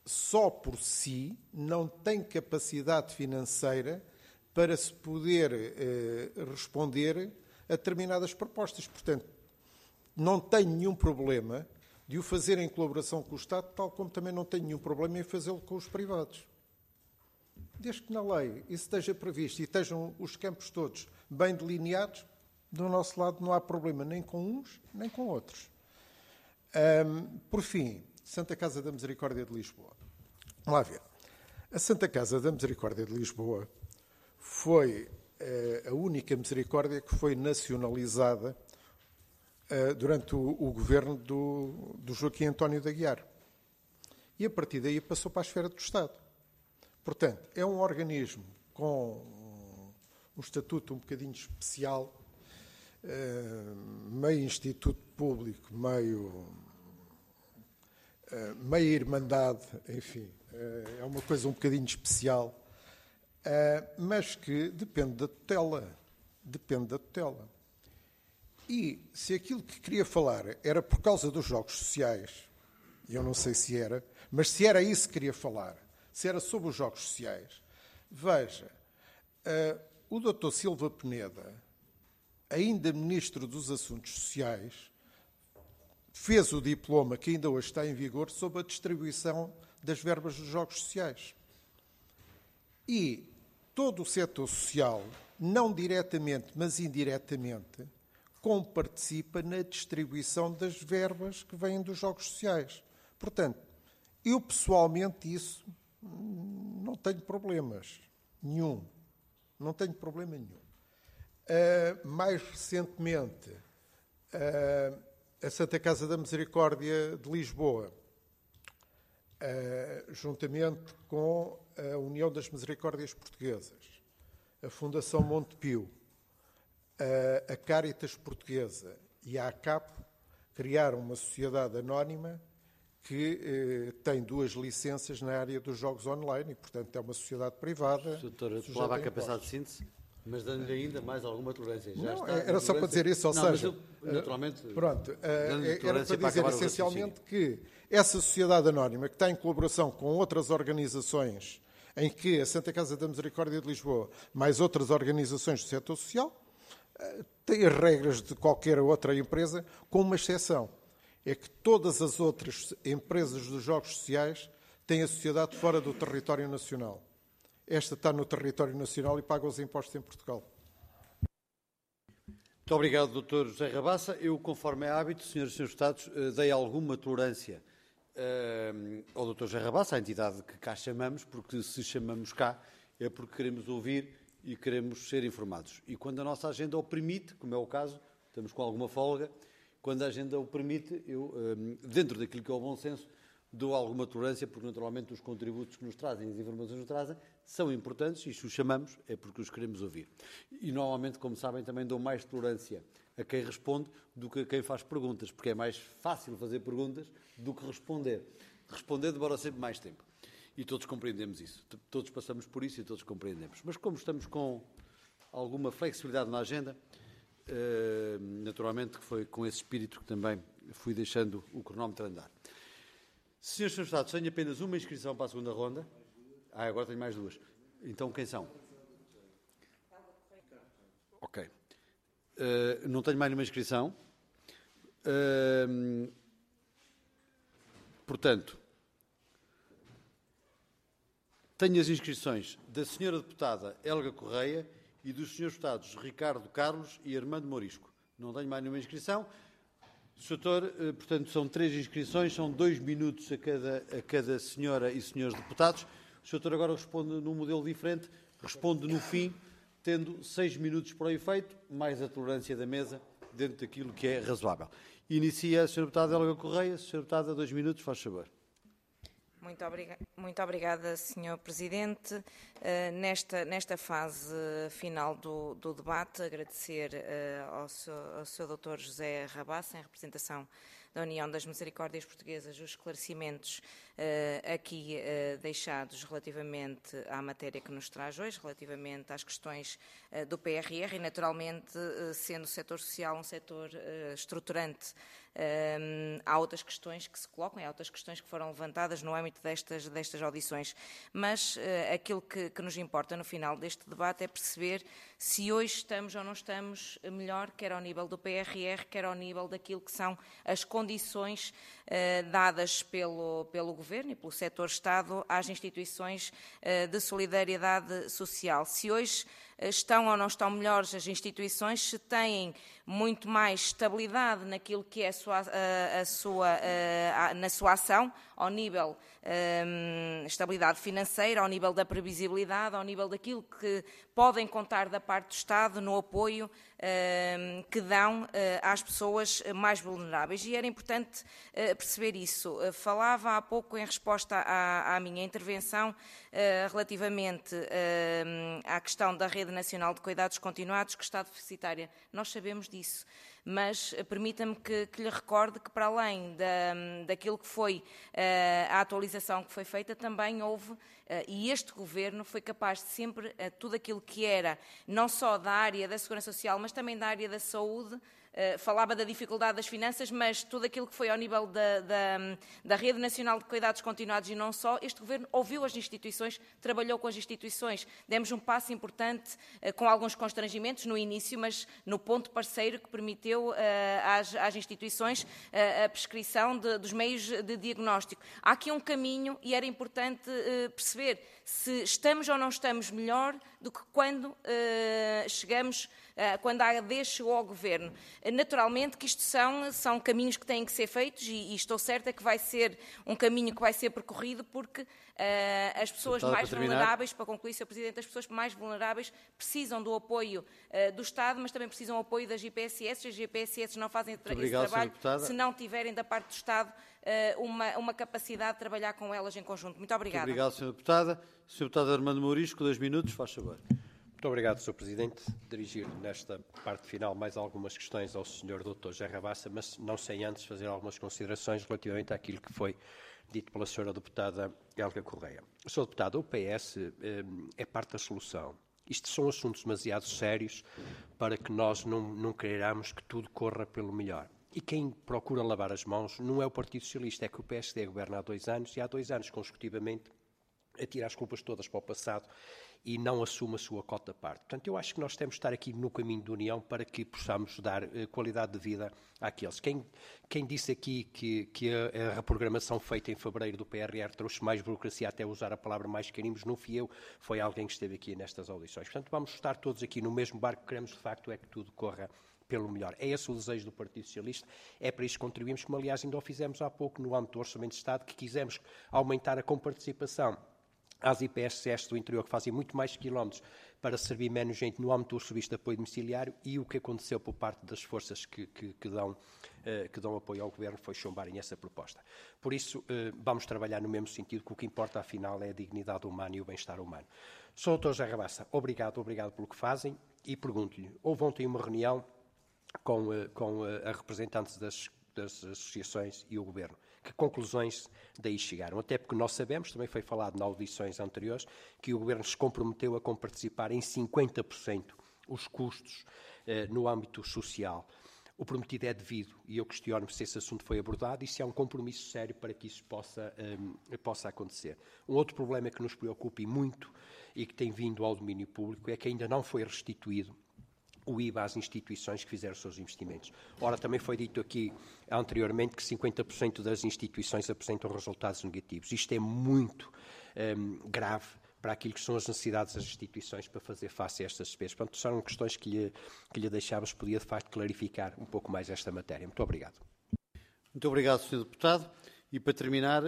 só por si, não tem capacidade financeira para se poder eh, responder a determinadas propostas. Portanto, não tem nenhum problema de o fazer em colaboração com o Estado, tal como também não tem nenhum problema em fazê-lo com os privados. Desde que na lei isso esteja previsto e estejam os campos todos bem delineados, do nosso lado não há problema nem com uns nem com outros. Um, por fim, Santa Casa da Misericórdia de Lisboa. Vamos lá ver. A Santa Casa da Misericórdia de Lisboa foi uh, a única misericórdia que foi nacionalizada uh, durante o, o governo do, do Joaquim António de Aguiar. E a partir daí passou para a esfera do Estado. Portanto, é um organismo com um estatuto um bocadinho especial, meio instituto público, meio, meio irmandade, enfim, é uma coisa um bocadinho especial, mas que depende da tutela, depende da tutela. E se aquilo que queria falar era por causa dos jogos sociais, eu não sei se era, mas se era isso que queria falar, se era sobre os jogos sociais, veja, uh, o doutor Silva Peneda, ainda Ministro dos Assuntos Sociais, fez o diploma que ainda hoje está em vigor sobre a distribuição das verbas dos jogos sociais. E todo o setor social, não diretamente, mas indiretamente, comparticipa na distribuição das verbas que vêm dos jogos sociais. Portanto, eu pessoalmente isso não tenho problemas nenhum. Não tenho problema nenhum. Uh, mais recentemente, uh, a Santa Casa da Misericórdia de Lisboa, uh, juntamente com a União das Misericórdias Portuguesas, a Fundação Montepio, uh, a Caritas Portuguesa e a ACAP, criaram uma sociedade anónima que eh, tem duas licenças na área dos jogos online e, portanto, é uma sociedade privada. Doutora, falava a capacidade de síntese, mas dando-lhe ainda mais alguma tolerância. Já não, está, era só para dizer isso, ou não, seja... Eu, naturalmente... Pronto, era para dizer para essencialmente que essa sociedade anónima, que está em colaboração com outras organizações, em que a Santa Casa da Misericórdia de Lisboa, mais outras organizações do setor social, tem as regras de qualquer outra empresa, com uma exceção. É que todas as outras empresas dos jogos sociais têm a sociedade fora do território nacional. Esta está no território nacional e paga os impostos em Portugal. Muito obrigado, doutor José Rabassa. Eu, conforme é hábito, senhoras e senhores deputados, dei alguma tolerância uh, ao doutor José Rabassa, a entidade que cá chamamos, porque se chamamos cá é porque queremos ouvir e queremos ser informados. E quando a nossa agenda o permite, como é o caso, estamos com alguma folga, quando a agenda o permite, eu, dentro daquilo que é o bom senso, dou alguma tolerância, porque naturalmente os contributos que nos trazem, as informações que nos trazem, são importantes e se os chamamos é porque os queremos ouvir. E normalmente, como sabem, também dou mais tolerância a quem responde do que a quem faz perguntas, porque é mais fácil fazer perguntas do que responder. Responder demora sempre mais tempo. E todos compreendemos isso. Todos passamos por isso e todos compreendemos. Mas como estamos com alguma flexibilidade na agenda, Uh, naturalmente que foi com esse espírito que também fui deixando o cronómetro andar. Senhores Senhores Deputados, tenho apenas uma inscrição para a segunda ronda. Ah, agora tenho mais duas. Então quem são? Ok. Uh, não tenho mais nenhuma inscrição. Uh, portanto, tenho as inscrições da senhora deputada Helga Correia e dos senhores deputados Ricardo Carlos e Armando Morisco. Não tenho mais nenhuma inscrição. Doutor, portanto, são três inscrições, são dois minutos a cada, a cada senhora e senhores deputados. O doutor agora responde num modelo diferente, responde no fim, tendo seis minutos para o efeito, mais a tolerância da mesa, dentro daquilo que é razoável. Inicia a senhora deputada Helga Correia. senhora deputada, dois minutos, faz favor. Muito, obriga muito obrigada, senhor Presidente. Uh, nesta, nesta fase final do, do debate, agradecer uh, ao, seu, ao seu doutor José Rabassa, em representação da União das Misericórdias Portuguesas, os esclarecimentos uh, aqui uh, deixados relativamente à matéria que nos traz hoje, relativamente às questões uh, do P R R e, naturalmente, uh, sendo o setor social um setor uh, estruturante Um, há outras questões que se colocam, há outras questões que foram levantadas no âmbito destas, destas audições, mas uh, aquilo que, que nos importa no final deste debate é perceber se hoje estamos ou não estamos melhor, quer ao nível do P R R, quer ao nível daquilo que são as condições uh, dadas pelo, pelo Governo e pelo setor Estado às instituições uh, de solidariedade social. Se hoje estão ou não estão melhores as instituições, se têm muito mais estabilidade naquilo que é a sua, a, a sua, a, na sua ação, ao nível um, estabilidade financeira, ao nível da previsibilidade, ao nível daquilo que podem contar da parte do Estado no apoio um, que dão uh, às pessoas mais vulneráveis. E era importante uh, perceber isso. Uh, falava há pouco, em resposta à, à minha intervenção, uh, relativamente uh, à questão da Rede Nacional de Cuidados Continuados, que está deficitária. Nós sabemos disso. Mas permita-me que, que lhe recorde que, para além da, daquilo que foi uh, a atualização que foi feita, também houve, uh, e este Governo foi capaz de sempre, uh, tudo aquilo que era, não só da área da Segurança Social, mas também da área da saúde, Uh, falava da dificuldade das finanças, mas tudo aquilo que foi ao nível da, da, da Rede Nacional de Cuidados Continuados e não só, este Governo ouviu as instituições, trabalhou com as instituições, demos um passo importante, uh, com alguns constrangimentos no início, mas no ponto parceiro que permitiu uh, às, às instituições uh, a prescrição de, dos meios de diagnóstico. Há aqui um caminho e era importante uh, perceber se estamos ou não estamos melhor do que quando uh, chegamos, uh, quando a A D chegou ao Governo. Uh, naturalmente que isto são, são caminhos que têm que ser feitos e, e estou certa que vai ser um caminho que vai ser percorrido porque uh, as pessoas Deputado, mais para vulneráveis, para concluir, senhor Presidente, as pessoas mais vulneráveis precisam do apoio uh, do Estado, mas também precisam do apoio das G P S S. As G P S S não fazem tra obrigado, esse trabalho se não tiverem da parte do Estado uh, uma, uma capacidade de trabalhar com elas em conjunto. Muito obrigada. Muito obrigado, senhora Deputada. senhor Deputado Armando Mourisco, dois minutos, faz favor. Muito obrigado, senhor Presidente. Dirigir nesta parte final mais algumas questões ao senhor doutor José Rabassa, mas não sem antes fazer algumas considerações relativamente àquilo que foi dito pela senhora deputada Helga Correia. senhor Deputado, o P S eh, é parte da solução. Isto são assuntos demasiado sérios para que nós não, não queiramos que tudo corra pelo melhor. E quem procura lavar as mãos não é o Partido Socialista, é que o P S D governa há dois anos e há dois anos consecutivamente atira as culpas todas para o passado e não assume a sua cota parte. Portanto, eu acho que nós temos de estar aqui no caminho de união para que possamos dar uh, qualidade de vida àqueles. Quem, quem disse aqui que, que a, a reprogramação feita em fevereiro do P R R trouxe mais burocracia, até usar a palavra mais carimos, não fui eu, foi alguém que esteve aqui nestas audições. Portanto, vamos estar todos aqui no mesmo barco, queremos de facto é que tudo corra pelo melhor. É esse o desejo do Partido Socialista, é para isso que contribuímos, como aliás ainda o fizemos há pouco no âmbito do Orçamento de Estado, que quisemos aumentar a comparticipação às I P S S do interior, que fazem muito mais quilómetros para servir menos gente no âmbito do serviço de apoio domiciliário, e o que aconteceu por parte das forças que, que, que, dão, uh, que dão apoio ao Governo foi chumbarem essa proposta. Por isso, uh, vamos trabalhar no mesmo sentido, que o que importa, afinal, é a dignidade humana e o bem-estar humano. senhor doutor José Rabassa, obrigado, obrigado pelo que fazem, e pergunto-lhe, houve ontem uma reunião com, uh, com uh, a representantes das, das associações e o Governo. Que conclusões daí chegaram? Até porque nós sabemos, também foi falado nas audições anteriores, que o Governo se comprometeu a comparticipar em cinquenta por cento os custos eh, no âmbito social. O prometido é devido, e eu questiono-me se esse assunto foi abordado e se há um compromisso sério para que isso possa, eh, possa acontecer. Um outro problema que nos preocupa e muito e que tem vindo ao domínio público é que ainda não foi restituído o I V A às instituições que fizeram os seus investimentos. Ora, também foi dito aqui anteriormente que cinquenta por cento das instituições apresentam resultados negativos. Isto é muito um, grave para aquilo que são as necessidades das instituições para fazer face a estas despesas. Portanto, são questões que lhe, que lhe deixávamos, podia de facto clarificar um pouco mais esta matéria. Muito obrigado. Muito obrigado, senhor Deputado. E para terminar, uh,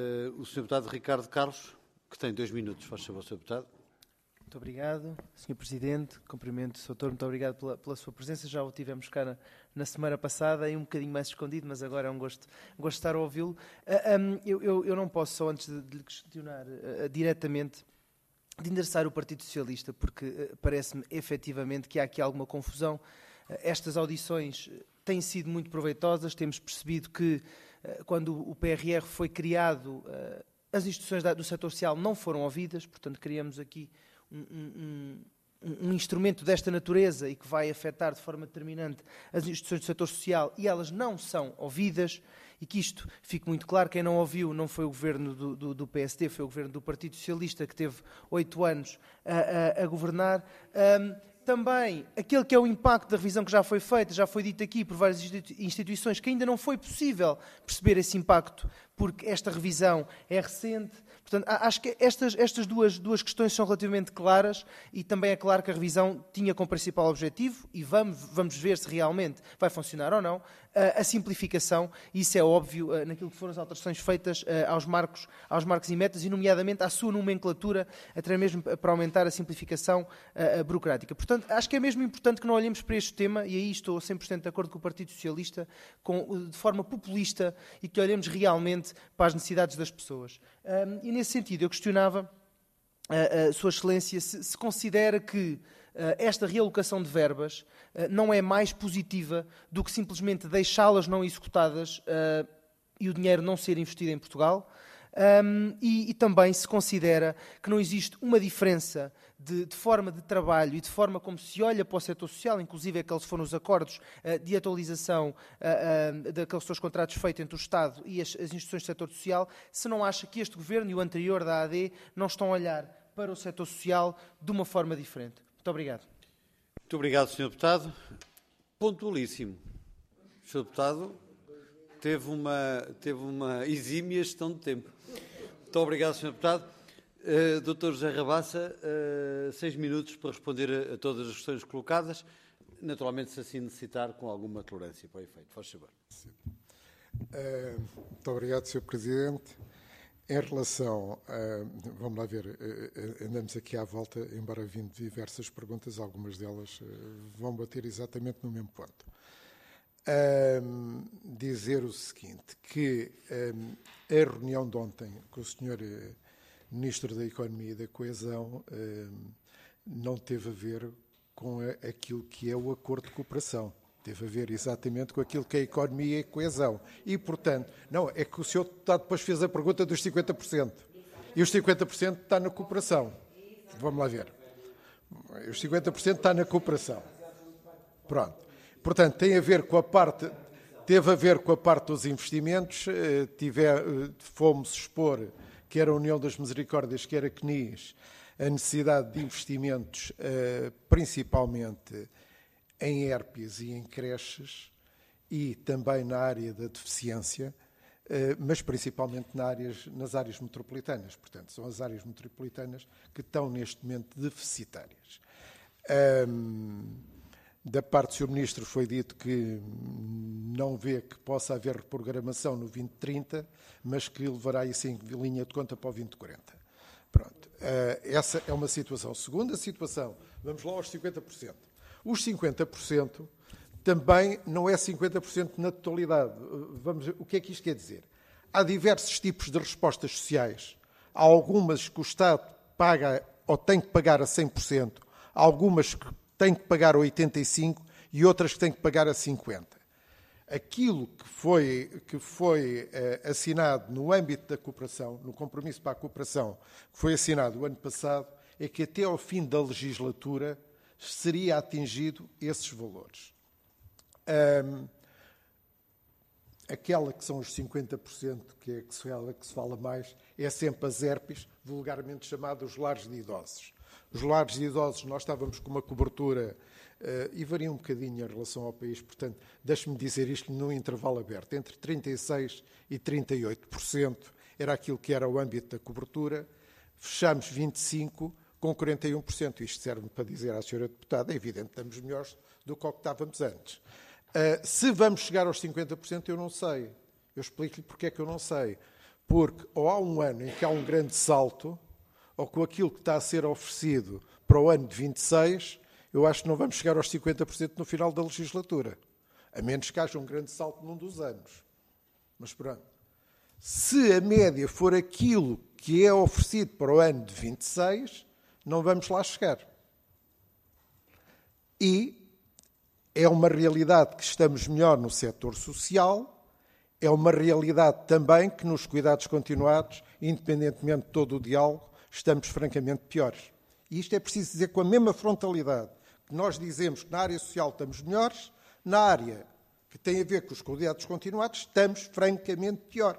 o senhor Deputado Ricardo Carlos, que tem dois minutos. Faz favor, senhor Deputado. Muito obrigado, senhor Presidente. Cumprimento o senhor Doutor, muito obrigado pela, pela sua presença. Já o tivemos cá na, na semana passada, e um bocadinho mais escondido, mas agora é um gosto, um gosto estar a ouvi-lo. Uh, um, eu, eu, eu não posso, só antes de, de lhe questionar uh, diretamente, de endereçar o Partido Socialista, porque uh, parece-me efetivamente que há aqui alguma confusão. Uh, estas audições têm sido muito proveitosas, temos percebido que uh, quando o P R R foi criado, uh, as instituições da, do setor social não foram ouvidas, portanto criamos aqui Um, um, um instrumento desta natureza e que vai afetar de forma determinante as instituições do setor social e elas não são ouvidas, e que isto fique muito claro, quem não ouviu não foi o governo do, do, do P S D, foi o governo do Partido Socialista, que teve oito anos a, a, a governar. Um, Também, aquele que é o impacto da revisão que já foi feita, já foi dito aqui por várias instituições, que ainda não foi possível perceber esse impacto, porque esta revisão é recente. Portanto, acho que estas, estas duas, duas questões são relativamente claras e também é claro que a revisão tinha como principal objetivo, e vamos, vamos ver se realmente vai funcionar ou não, a, a simplificação, e isso é óbvio naquilo que foram as alterações feitas aos marcos, aos marcos e metas, e nomeadamente à sua nomenclatura, até mesmo para aumentar a simplificação a, a burocrática. Portanto, acho que é mesmo importante que não olhemos para este tema, e aí estou cem por cento de acordo com o Partido Socialista, com, de forma populista, e que olhemos realmente para as necessidades das pessoas. Um, e nesse sentido, eu questionava a, a Sua Excelência se, se considera que uh, esta realocação de verbas uh, não é mais positiva do que simplesmente deixá-las não executadas uh, e o dinheiro não ser investido em Portugal. Um, e, e também se considera que não existe uma diferença de, de forma de trabalho e de forma como se olha para o setor social, inclusive aqueles foram os acordos uh, de atualização uh, uh, daqueles seus contratos feitos entre o Estado e as, as instituições do setor social, se não acha que este governo e o anterior da A D não estão a olhar para o setor social de uma forma diferente. Muito obrigado. Muito obrigado, senhor Deputado. Pontualíssimo. O senhor Deputado teve uma, teve uma exímia gestão de tempo. Muito obrigado, senhor Deputado. Uh, doutor José Rabassa, uh, seis minutos para responder a, a todas as questões colocadas, naturalmente, se assim necessitar, com alguma tolerância para o efeito. Faz favor. Uh, muito obrigado, senhor Presidente. Em relação a... Vamos lá ver, uh, andamos aqui à volta, embora vindo diversas perguntas, algumas delas uh, vão bater exatamente no mesmo ponto. Um, dizer o seguinte, que um, a reunião de ontem com o senhor uh, Ministro da Economia e da Coesão um, não teve a ver com a, aquilo que é o acordo de cooperação. Teve a ver exatamente com aquilo que é a economia e a coesão. E, portanto, não, é que o senhor deputado depois fez a pergunta dos cinquenta por cento. E os cinquenta por cento está na cooperação. Vamos lá ver. Os cinquenta por cento está na cooperação. Pronto. Portanto, tem a ver com a parte, teve a ver com a parte dos investimentos, tiver, fomos expor, quer a União das Misericórdias, quer a C N I S, a necessidade de investimentos, principalmente em E R Ps e em creches, e também na área da deficiência, mas principalmente na áreas, nas áreas metropolitanas. Portanto, são as áreas metropolitanas que estão neste momento deficitárias. Um, Da parte do senhor Ministro foi dito que não vê que possa haver reprogramação no vinte trinta, mas que levará isso em linha de conta para o vinte quarenta. Pronto. Essa é uma situação. Segunda situação, vamos lá aos cinquenta por cento. Os cinquenta por cento também não é cinquenta por cento na totalidade. Vamos ver, o que é que isto quer dizer? Há diversos tipos de respostas sociais. Há algumas que o Estado paga ou tem que pagar a cem por cento, há algumas que tem que pagar a oitenta e cinco por cento e outras que têm que pagar a cinquenta por cento. Aquilo que foi, que foi eh, assinado no âmbito da cooperação, no compromisso para a cooperação, que foi assinado o ano passado, é que até ao fim da legislatura seria atingido esses valores. Um, aquela que são os cinquenta por cento, que é que se fala, que se fala mais, é sempre as E R Ps, vulgarmente chamados lares de idosos. Os lares de idosos, nós estávamos com uma cobertura, uh, e varia um bocadinho em relação ao país, portanto, deixe-me dizer isto num intervalo aberto, entre trinta e seis por cento e trinta e oito por cento era aquilo que era o âmbito da cobertura, fechámos vinte e cinco por cento com quarenta e um por cento. Isto serve para dizer à senhora deputada, é evidente que estamos melhores do que o que estávamos antes. Uh, se vamos chegar aos cinquenta por cento, eu não sei. Eu explico-lhe porque é que eu não sei. Porque ou há um ano em que há um grande salto, ou com aquilo que está a ser oferecido para o ano de vinte e seis, eu acho que não vamos chegar aos cinquenta por cento no final da legislatura. A menos que haja um grande salto num dos anos. Mas pronto. Se a média for aquilo que é oferecido para o ano de vinte e seis, não vamos lá chegar. E é uma realidade que estamos melhor no setor social, é uma realidade também que nos cuidados continuados, independentemente de todo o diálogo, estamos francamente piores. E isto é preciso dizer com a mesma frontalidade que nós dizemos que na área social estamos melhores, na área que tem a ver com os cuidados continuados estamos francamente pior.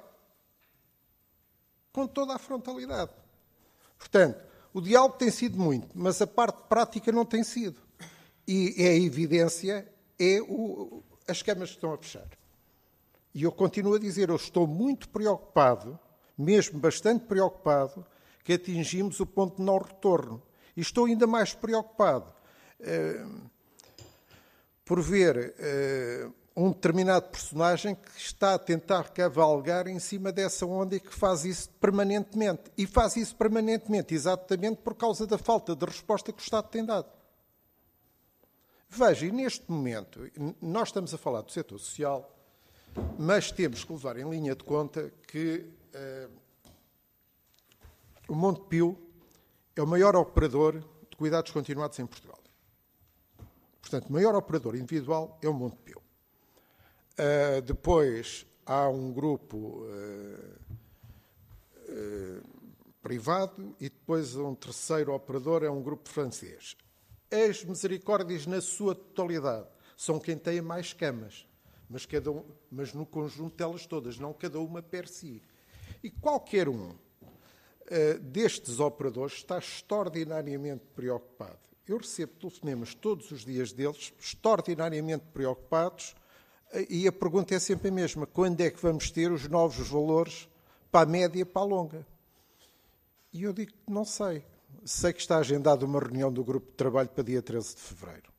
Com toda a frontalidade. Portanto, o diálogo tem sido muito, mas a parte prática não tem sido. E é a evidência, é o, as camas que estão a fechar. E eu continuo a dizer, eu estou muito preocupado, mesmo bastante preocupado, que atingimos o ponto de não retorno. E estou ainda mais preocupado uh, por ver uh, um determinado personagem que está a tentar cavalgar em cima dessa onda e que faz isso permanentemente. E faz isso permanentemente, exatamente por causa da falta de resposta que o Estado tem dado. Veja, e neste momento, nós estamos a falar do setor social, mas temos que levar em linha de conta que uh, o Montepio é o maior operador de cuidados continuados em Portugal. Portanto, o maior operador individual é o Montepio. Uh, depois há um grupo uh, uh, privado e depois um terceiro operador, é um grupo francês. As Misericórdias, na sua totalidade, são quem tem mais camas, mas, cada um, mas no conjunto delas todas, não cada uma per si. E qualquer um uh, destes operadores está extraordinariamente preocupado. Eu recebo telefonemas todos os dias deles, extraordinariamente preocupados, uh, e a pergunta é sempre a mesma: quando é que vamos ter os novos valores para a média e para a longa? E eu digo que não sei. Sei que está agendada uma reunião do grupo de trabalho para dia treze de fevereiro.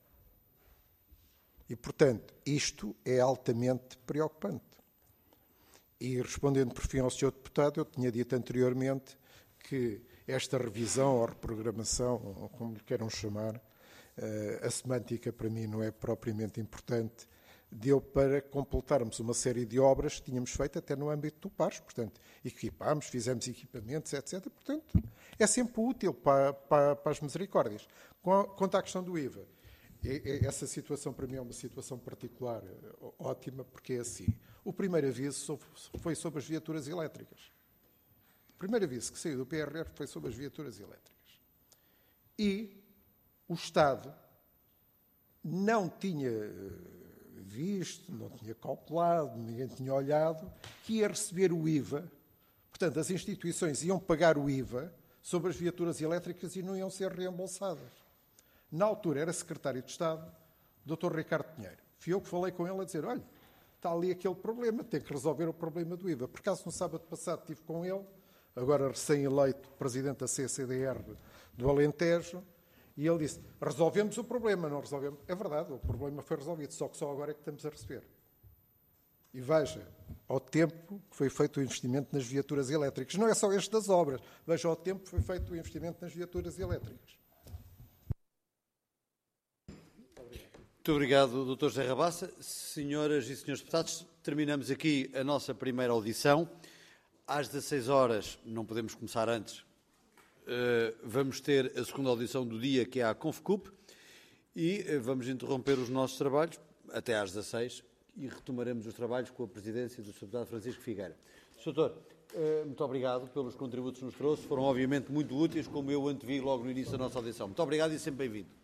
E, portanto, isto é altamente preocupante. E, respondendo por fim ao senhor deputado, eu tinha dito anteriormente que esta revisão ou reprogramação, ou como lhe queiram chamar, a semântica para mim não é propriamente importante, deu para completarmos uma série de obras que tínhamos feito até no âmbito do PARS. Portanto, equipámos, fizemos equipamentos, etcétera. Portanto, é sempre útil para, para, para as misericórdias. Quanto à questão do I V A, essa situação para mim é uma situação particular ótima, porque é assim. O primeiro aviso foi sobre as viaturas elétricas. O primeiro aviso que saiu do P R R foi sobre as viaturas elétricas. E o Estado não tinha visto, não tinha calculado, ninguém tinha olhado, que ia receber o I V A. Portanto, as instituições iam pagar o I V A sobre as viaturas elétricas e não iam ser reembolsadas. Na altura era secretário de Estado, doutor Ricardo Pinheiro. Fui eu que falei com ele a dizer, olha, está ali aquele problema, tem que resolver o problema do I V A. Por acaso, no sábado passado estive com ele, agora recém-eleito presidente da C C D R do Alentejo, e ele disse, resolvemos o problema, não resolvemos. É verdade, o problema foi resolvido, só que só agora é que estamos a receber. E veja, ao tempo que foi feito o investimento nas viaturas elétricas. Não é só este das obras, veja ao tempo que foi feito o investimento nas viaturas elétricas. Muito obrigado, doutor José Rabassa. Senhoras e senhores deputados, terminamos aqui a nossa primeira audição. Às dezasseis horas, não podemos começar antes, Uh, vamos ter a segunda audição do dia, que é a Confcup, e uh, vamos interromper os nossos trabalhos até às dezasseis e retomaremos os trabalhos com a presidência do senhor deputado Francisco Figueira. senhor Doutor, uh, muito obrigado pelos contributos que nos trouxe, foram obviamente muito úteis, como eu antevi logo no início da nossa audição. Muito obrigado e sempre bem-vindo.